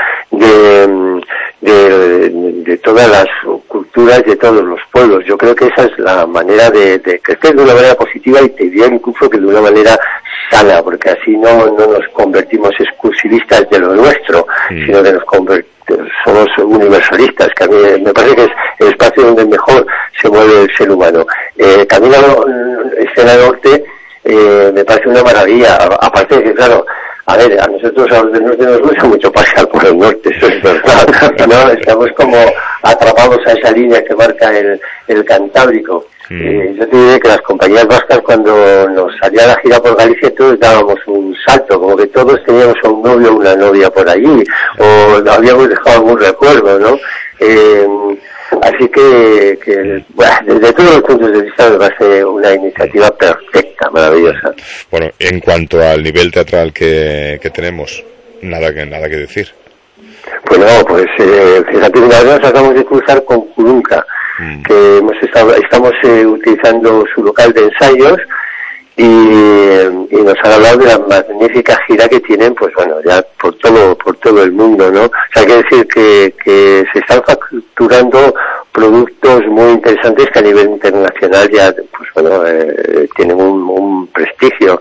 de, de, de todas las culturas, de todos los pueblos. Yo creo que esa es la manera de, de crecer de una manera positiva, y te diría incluso que de una manera sana, porque así no, no nos convertimos exclusivistas de lo nuestro, mm. sino que nos convertimos, somos universalistas, que a mí me parece que es el espacio donde mejor se mueve el ser humano. Eh, Camino Escena Norte eh, me parece una maravilla, aparte de que, claro, a ver, a nosotros a los del norte nos gusta mucho pasar por el norte, eso es verdad, ¿no? Estamos como atrapados a esa línea que marca el, el Cantábrico. Mm. Eh, yo te diré que las compañías vascas, cuando nos salía la gira por Galicia, todos dábamos un salto, como que todos teníamos a un novio o una novia por allí, o habíamos dejado algún recuerdo, ¿no? Eh, así que, que bueno, desde todos los puntos de vista me parece una iniciativa perfecta, maravillosa. Bueno, en cuanto al nivel teatral que, que tenemos, nada que nada que decir. Pues no, pues eh, fíjate, una vez nos acabamos de cruzar con Curunca, mm. que hemos estado, estamos eh, utilizando su local de ensayos, y, y nos han hablado de la magnífica gira que tienen, pues bueno, ya por todo por todo el mundo, ¿no? O sea, hay que decir que, que se están facturando productos muy interesantes que a nivel internacional ya, pues bueno, eh, tienen un, un prestigio.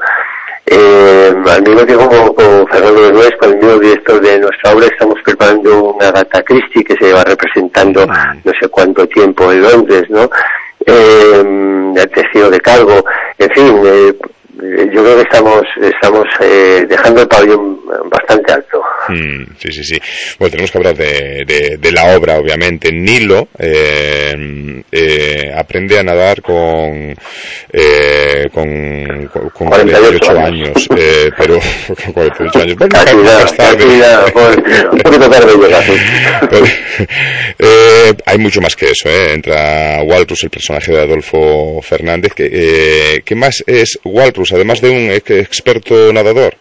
Eh, al mismo tiempo, como, como Fernando de Nuez, con el mismo director de nuestra obra, estamos preparando una Agatha Christie que se lleva representando no sé cuánto tiempo en Londres, ¿no? Eh, el testigo de cargo, en fin, eh, yo creo que estamos estamos eh, dejando el pabellón bastante alto. Mm, sí, sí, sí. Bueno, tenemos que hablar de, de, de la obra, obviamente. Nilo eh, eh, aprende a nadar con eh, con, con, con cuarenta y ocho años, eh, pero con cuarenta y ocho años. Bueno, casi nada, casi nada, un poquito tarde llega, sí. Pero, eh, hay mucho más que eso, ¿eh? Entra Walrus, el personaje de Adolfo Fernández. Que, eh, ¿Qué más es Walrus, además de un ex experto nadador?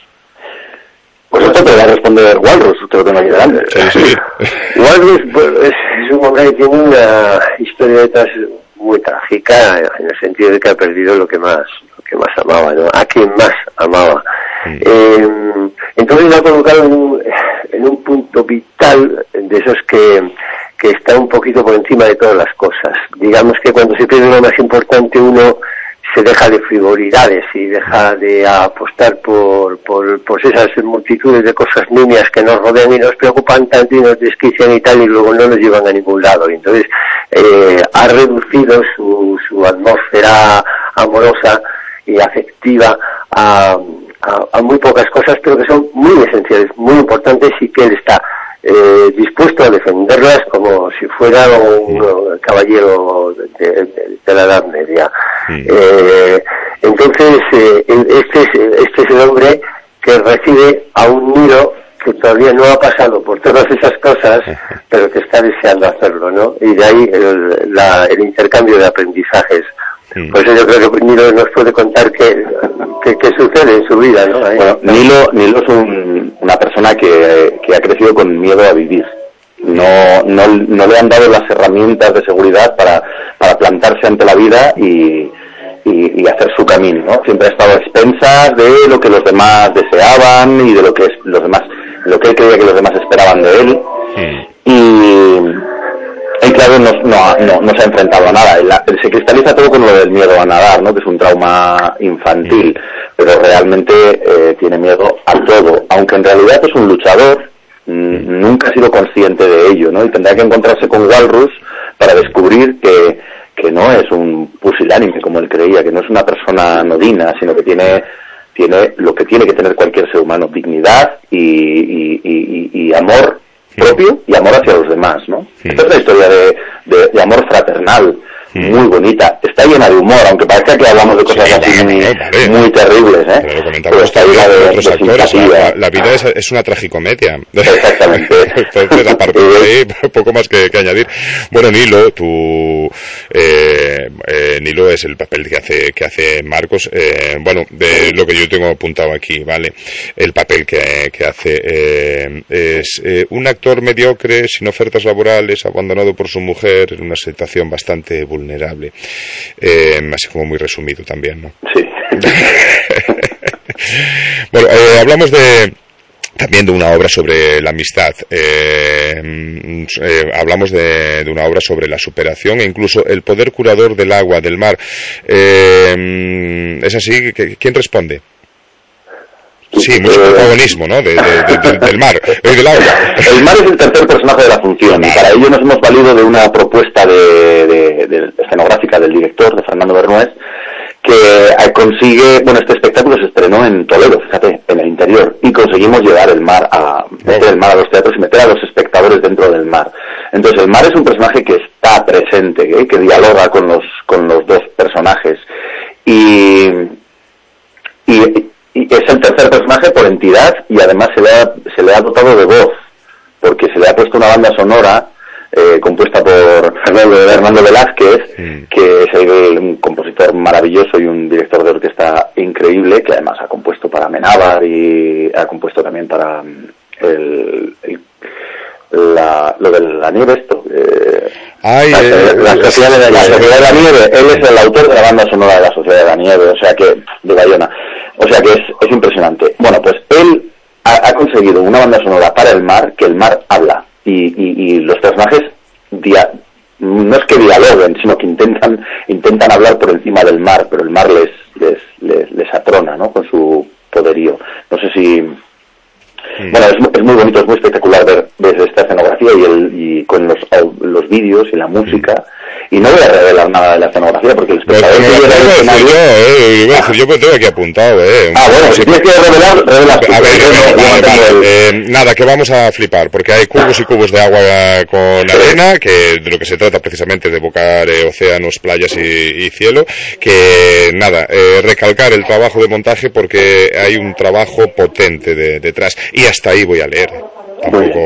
Pues esto te va a responder Walrus, creo que no hay delante. Sí, sí. Walrus pues, es, es un hombre que tiene una historia detrás muy trágica, en el sentido de que ha perdido lo que más lo que más amaba, ¿no? A quien más amaba. Mm. Eh, entonces lo ha colocado en un, en un punto vital de esos que, que está un poquito por encima de todas las cosas. Digamos que cuando se pierde lo más importante, uno se deja de frivolidades y deja de apostar por, por, por esas multitudes de cosas niñas que nos rodean y nos preocupan tanto y nos desquician y tal, y luego no nos llevan a ningún lado. Y entonces eh, ha reducido su, su atmósfera amorosa y afectiva a, a, a muy pocas cosas, pero que son muy esenciales, muy importantes, y que él está Eh, dispuesto a defenderlas como si fuera un uh, caballero de, de, de la Edad Media. Mm. Eh, entonces, eh, este, es, este es el hombre que recibe a un Nilo que todavía no ha pasado por todas esas cosas, pero que está deseando hacerlo, ¿no? Y de ahí el, la, el intercambio de aprendizajes. Mm. Por eso yo creo que Nilo nos puede contar qué, qué, qué sucede en su vida, ¿no? Ahí. Bueno, Nilo, Nilo es un, una persona que, que ha crecido con miedo a vivir. No, no, no le han dado las herramientas de seguridad para, para plantarse ante la vida y, y, y hacer su camino, ¿no? Siempre ha estado a expensas de lo que los demás deseaban y de lo que es, los demás, lo que él creía que los demás esperaban de él. Mm. Y Y claro, no, no, no, no se ha enfrentado a nada. La, se cristaliza todo con lo del miedo a nadar, ¿no? Que es un trauma infantil, pero realmente eh, tiene miedo a todo. Aunque en realidad es un luchador, mmm, nunca ha sido consciente de ello, ¿no? Y tendrá que encontrarse con Walrus para descubrir que, que no es un pusilánime como él creía, que no es una persona anodina, sino que tiene, tiene lo que tiene que tener cualquier ser humano: dignidad y, y, y, y, y amor propio y amor hacia los demás, ¿no? Sí. Esta es una historia de, de, de amor fraternal, sí, muy bonita. Está llena de humor, aunque parezca que hablamos de cosas sí, así vale, muy, vale. muy terribles, ¿eh? Pero lo comentamos está llena de, de otros de actores, la, la vida es, es una tragicomedia. Exactamente. Entonces, aparte de ahí, poco más que, que añadir. Bueno, Nilo, tú, eh, eh, Nilo es el papel que hace, que hace Marcos, eh, bueno, de lo que yo tengo apuntado aquí, ¿vale? El papel que, que hace eh, es eh, un actor mediocre, sin ofertas laborales, abandonado por su mujer, en una situación bastante vulnerable. Eh, así como muy resumido también, ¿no? Sí. Bueno, eh, hablamos de también de una obra sobre la amistad. Eh, eh, hablamos de, de una obra sobre la superación e incluso el poder curador del agua, del mar. Eh, ¿Es así? ¿Quién responde? Sí, mucho protagonismo, ¿no? De, de, de, de, del mar, eh, del agua. El mar es el tercer personaje de la función y para ello nos hemos valido de una propuesta de, de, de escenográfica del director, de Fernando Bernués, que consigue, bueno, este espectáculo se estrenó en Toledo, fíjate, en el interior, y conseguimos llevar el mar a, meter el mar a los teatros y meter a los espectadores dentro del mar. Entonces el mar es un personaje que está presente, ¿eh? Que dialoga con los, con los dos personajes y, y Y es el tercer personaje por entidad y además se le ha, se le ha dotado de voz, porque se le ha puesto una banda sonora eh, compuesta por Fernando, Hernando Velázquez, mm. que es el, un compositor maravilloso y un director de orquesta increíble, que además ha compuesto para Amenábar y ha compuesto también para el... el La, lo de la nieve esto eh, Ay, la, eh, la, eh, sociedad de, la Sociedad de la Nieve, él es el autor de la banda sonora de la Sociedad de la Nieve, o sea que de Bayona, o sea que es, es impresionante. Bueno, pues él ha, ha conseguido una banda sonora para el mar, que el mar habla y, y, y los personajes dia, no es que dialoguen, sino que intentan intentan hablar por encima del mar, pero el mar les les les, les atrona, ¿no? Con su poderío. No sé si Bueno, es, es muy bonito, es muy espectacular ver, ver esta escenografía y, el, y con los, los vídeos y la música. Y no voy a revelar nada de la escenografía porque el espectador... No, no, no, no, no, yo, eh, iba a decir, yo pues tengo aquí apuntado, eh. Ah, bueno, si tienes que revelar, revelas. A ver, no, vale, vale, eh, nada, que vamos a flipar, porque hay cubos y cubos de agua con arena, que de lo que se trata precisamente de evocar eh, océanos, playas y, y cielo, que nada, eh, recalcar el trabajo de montaje porque hay un trabajo potente de, detrás, y hasta ahí voy a leer. Tampoco...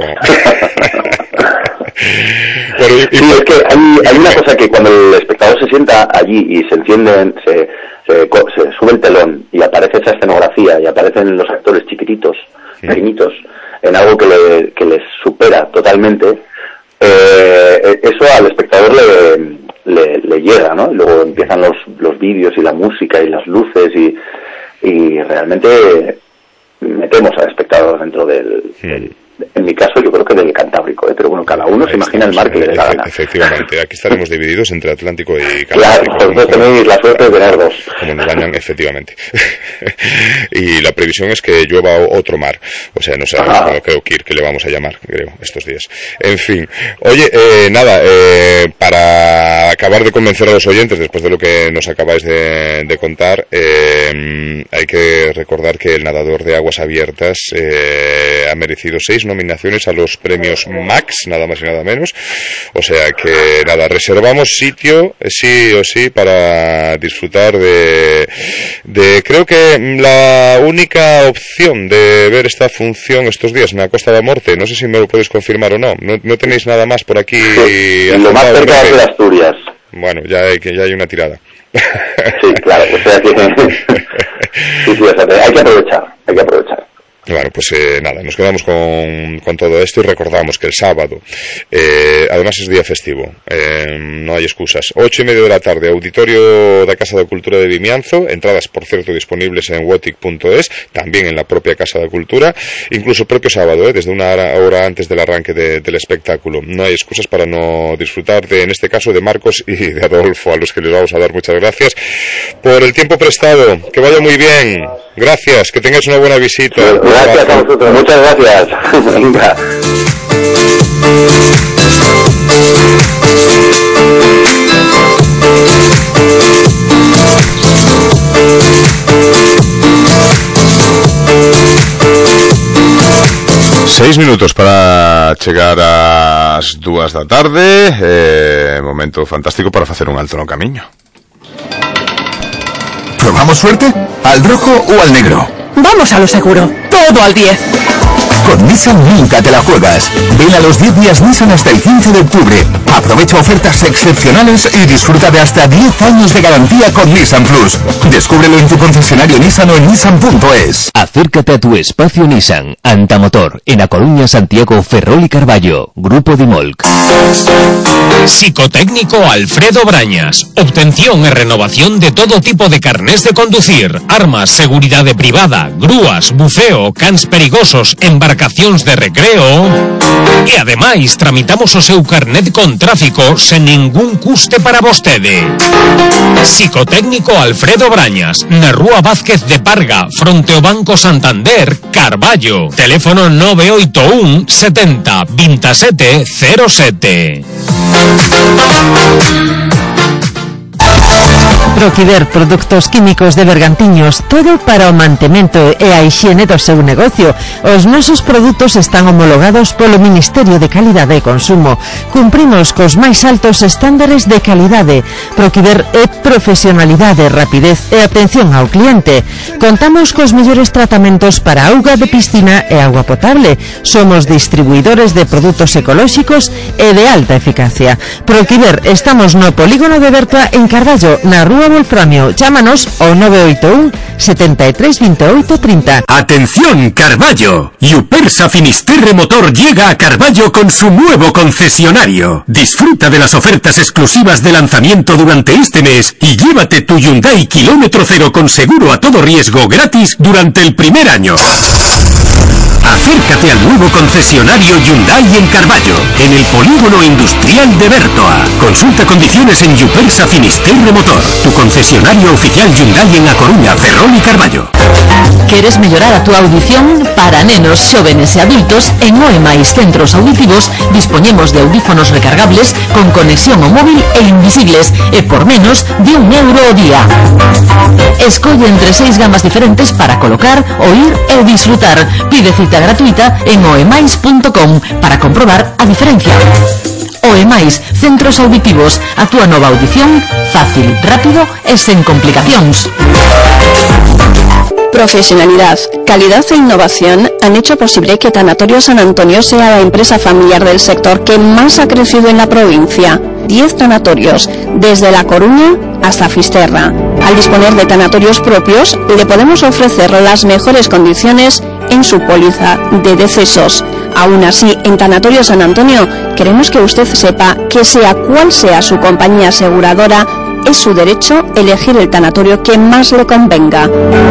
Pero, y, y, sí, es que hay, hay una cosa que cuando el espectador se sienta allí y se enciende, se, se, se sube el telón y aparece esa escenografía y aparecen los actores chiquititos, sí. pequeñitos, en algo que, le, que les supera totalmente, eh, eso al espectador le, le, le llega, ¿no? Y luego empiezan los, los vídeos y la música y las luces y, y realmente metemos al espectador dentro del... Sí. del en mi caso yo creo que del Cantábrico, ¿eh? Pero bueno, cada uno se imagina el mar que le dé la gana. Efectivamente, aquí estaremos divididos entre Atlántico y Cantábrico. Claro, vosotros tenéis la suerte de tener dos. Como nos bañan, efectivamente. Y la previsión es que llueva otro mar, o sea, no sé, no creo que ir, que le vamos a llamar, creo, estos días. En fin, oye, eh, nada, eh, para acabar de convencer a los oyentes, después de lo que nos acabáis de, de contar, eh, hay que recordar que el nadador de aguas abiertas eh, ha merecido seis nominaciones a los premios Max, nada más y nada menos, o sea que nada, reservamos sitio sí o sí para disfrutar de, de creo que la única opción de ver esta función estos días en la Costa da Morte, no sé si me lo podéis confirmar o no, no, no tenéis nada más por aquí. Sí, lo más cerca es de Asturias. Bueno, ya hay, ya hay una tirada. Sí, claro, o sea que sí, sí, o sea, hay que aprovechar, hay que aprovechar. Bueno, pues eh, nada, nos quedamos con, con todo esto y recordamos que el sábado, eh, además es día festivo, eh, no hay excusas, ocho y media de la tarde, auditorio da Casa da Cultura de Vimianzo, entradas por cierto disponibles en wotic punto es, también en la propia Casa da Cultura, incluso propio sábado, eh, desde una hora, hora antes del arranque de, del espectáculo. No hay excusas para no disfrutar de, en este caso, de Marcos y de Adolfo, a los que les vamos a dar muchas gracias por el tiempo prestado. Que vaya muy bien, gracias, que tengáis una buena visita. Gracias a vosotros, muchas gracias. Venga. Seis minutos para chegar ás dúas da tarde, eh, momento fantástico para facer un alto no camiño. ¿Probamos suerte? ¿Al rojo o al negro? Vamos a lo seguro. Todo al diez. Con Nissan nunca te la juegas. Ven a los diez días Nissan hasta el quince de octubre. Aprovecha ofertas excepcionales y disfruta de hasta diez años de garantía con Nissan Plus. Descúbrelo en tu concesionario Nissan o en nissan punto es. Acércate a tu espacio Nissan, Antamotor, en A Coruña, Santiago, Ferrol y Carballo. Grupo Dimolc. Psicotécnico Alfredo Brañas. Obtención y renovación de todo tipo de carnés de conducir, armas, seguridad privada, grúas, buceo, cans perigosos, embarcacións de recreo. E ademais tramitamos o seu carnet con tráfico sen ningún custe para vostede. Psicotécnico Alfredo Brañas, na Rúa Vázquez de Parga, fronte ao Banco Santander, Carballo. Teléfono nove oito un setenta veintisiete cero siete. Proquiver Produtos Químicos de Bergantiños, todo para o mantemento e a hixiene do seu negocio. Os nosos produtos están homologados polo Ministerio de Calidade e Consumo. Cumprimos cos máis altos estándares de calidade. Proquiver é profesionalidade, rapidez e atención ao cliente. Contamos cos mellores tratamentos para auga de piscina e auga potable. Somos distribuidores de produtos ecolóxicos e de alta eficacia. Proquiver, estamos no polígono de Bertoa en Carballo, na Rúa Wolframio. Chámanos ao nove oito un setenta y tres veintiocho treinta. ¡Atención, Carballo! Yupersa Finisterre Motor llega a Carballo con su nuevo concesionario. Disfruta de las ofertas exclusivas de lanzamiento durante este mes y llévate tu Hyundai kilómetro cero con seguro a todo riesgo gratis durante el primer año. Acércate al nuevo concesionario Hyundai en Carballo, en el polígono industrial de Bertoa. Consulta condiciones en Yupersa Finisterre Motor, tu concesionario oficial Hyundai en A Coruña, Ferrol y Carballo. ¿Quieres mejorar a tu audición? Para nenos, jóvenes y adultos, en O E máis Centros Auditivos disponemos de audífonos recargables con conexión ao móvil e invisibles, e por menos de un euro ao día. Escolle entre seis gamas diferentes para colocar, oír e disfrutar. Pide cita gratuita en oemais punto com para comprobar a diferencia. O E máis Centros Auditivos, a túa nova audición fácil, rápido e sen complicacións. Profesionalidad, calidad e innovación han hecho posible que Tanatorio San Antonio sea la empresa familiar del sector que más ha crecido en la provincia. Diez tanatorios, desde La Coruña hasta Fisterra. Al disponer de tanatorios propios, le podemos ofrecer las mejores condiciones en su póliza de decesos. Aún así, en Tanatorio San Antonio, queremos que usted sepa que sea cual sea su compañía aseguradora, es su derecho elegir el tanatorio que más le convenga.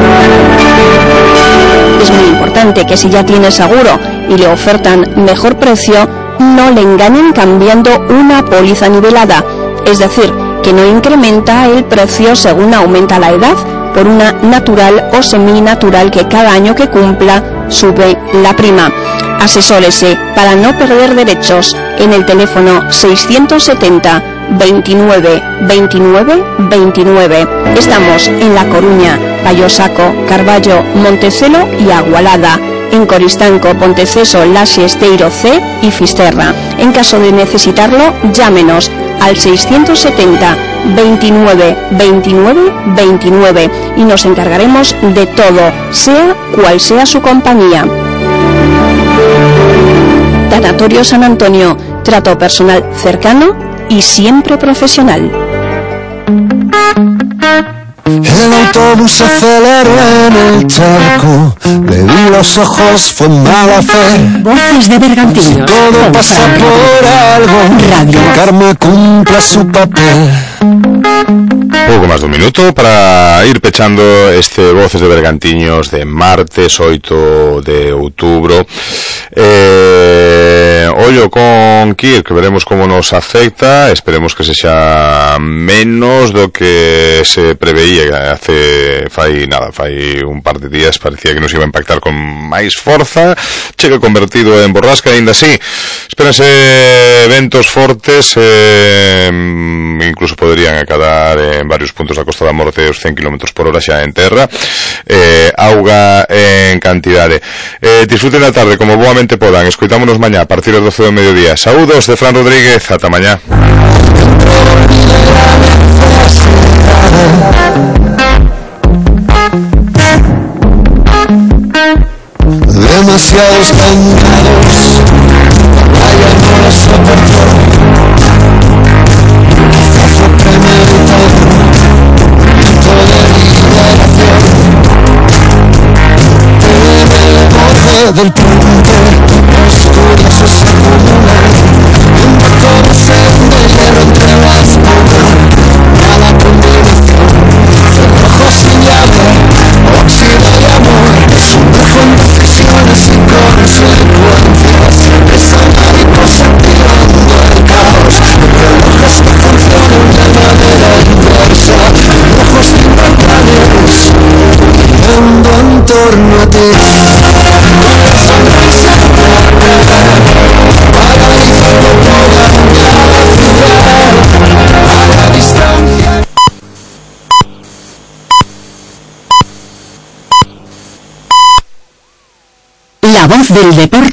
Es muy importante que si ya tiene seguro y le ofertan mejor precio, no le engañen cambiando una póliza nivelada, es decir, que no incrementa el precio según aumenta la edad, por una natural o seminatural que cada año que cumpla sube la prima. Asesórese para no perder derechos en el teléfono seiscientos setenta veintinueve veintinueve veintinueve. Estamos en La Coruña, Payosaco, Carballo, Montecelo y Agualada. En Coristanco, Ponteceso, Laxe, Esteiro C y Fisterra. En caso de necesitarlo, llámenos al seiscientos setenta veintinueve veintinueve veintinueve y nos encargaremos de todo, sea cual sea su compañía. Tanatorio San Antonio, trato personal cercano y siempre profesional. El autobús aceleró en el charco, le vi los ojos, fue mala fe. Voces de Bergantiños. Todo pasa por algo, Radio Carmen cumple su papel. Pouco máis dun minuto para ir pechando este Voces de Bergantiños de martes oito de outubro. eh, ollo con Kirk, veremos como nos afecta, esperemos que se xa menos do que se preveía hace fai nada, fai un par de días parecía que nos iba a impactar con máis forza, chega convertido en borrasca, ainda así espérense ventos fortes, eh, incluso podrían acadar en varios puntos da Costa da Morte os cen kilómetros por hora xa en terra, eh, auga en cantidade. Eh, disfruten a tarde como boamente podan, escoitámonos mañá a partir das doce do mediodía. Saúdos de Fran Rodríguez, ata mañá. demasiados candados, vaya no lo soportó, quizá fue premeditado, momento de liberación, en el borde del puente, los curiosos se acumulan, un poco de sed de hierro entre las pumas, mala combinación, cerrojos sin llave, óxido y amor, sumerjo en decisiones y consecuencias, esa mariposa activando el caos, relojes que funcionan de manera inversa, ojos instantáneos, girando en torno a ti, una sonrisa paralizando toda la ciudad, a la distancia. La voz del deporte.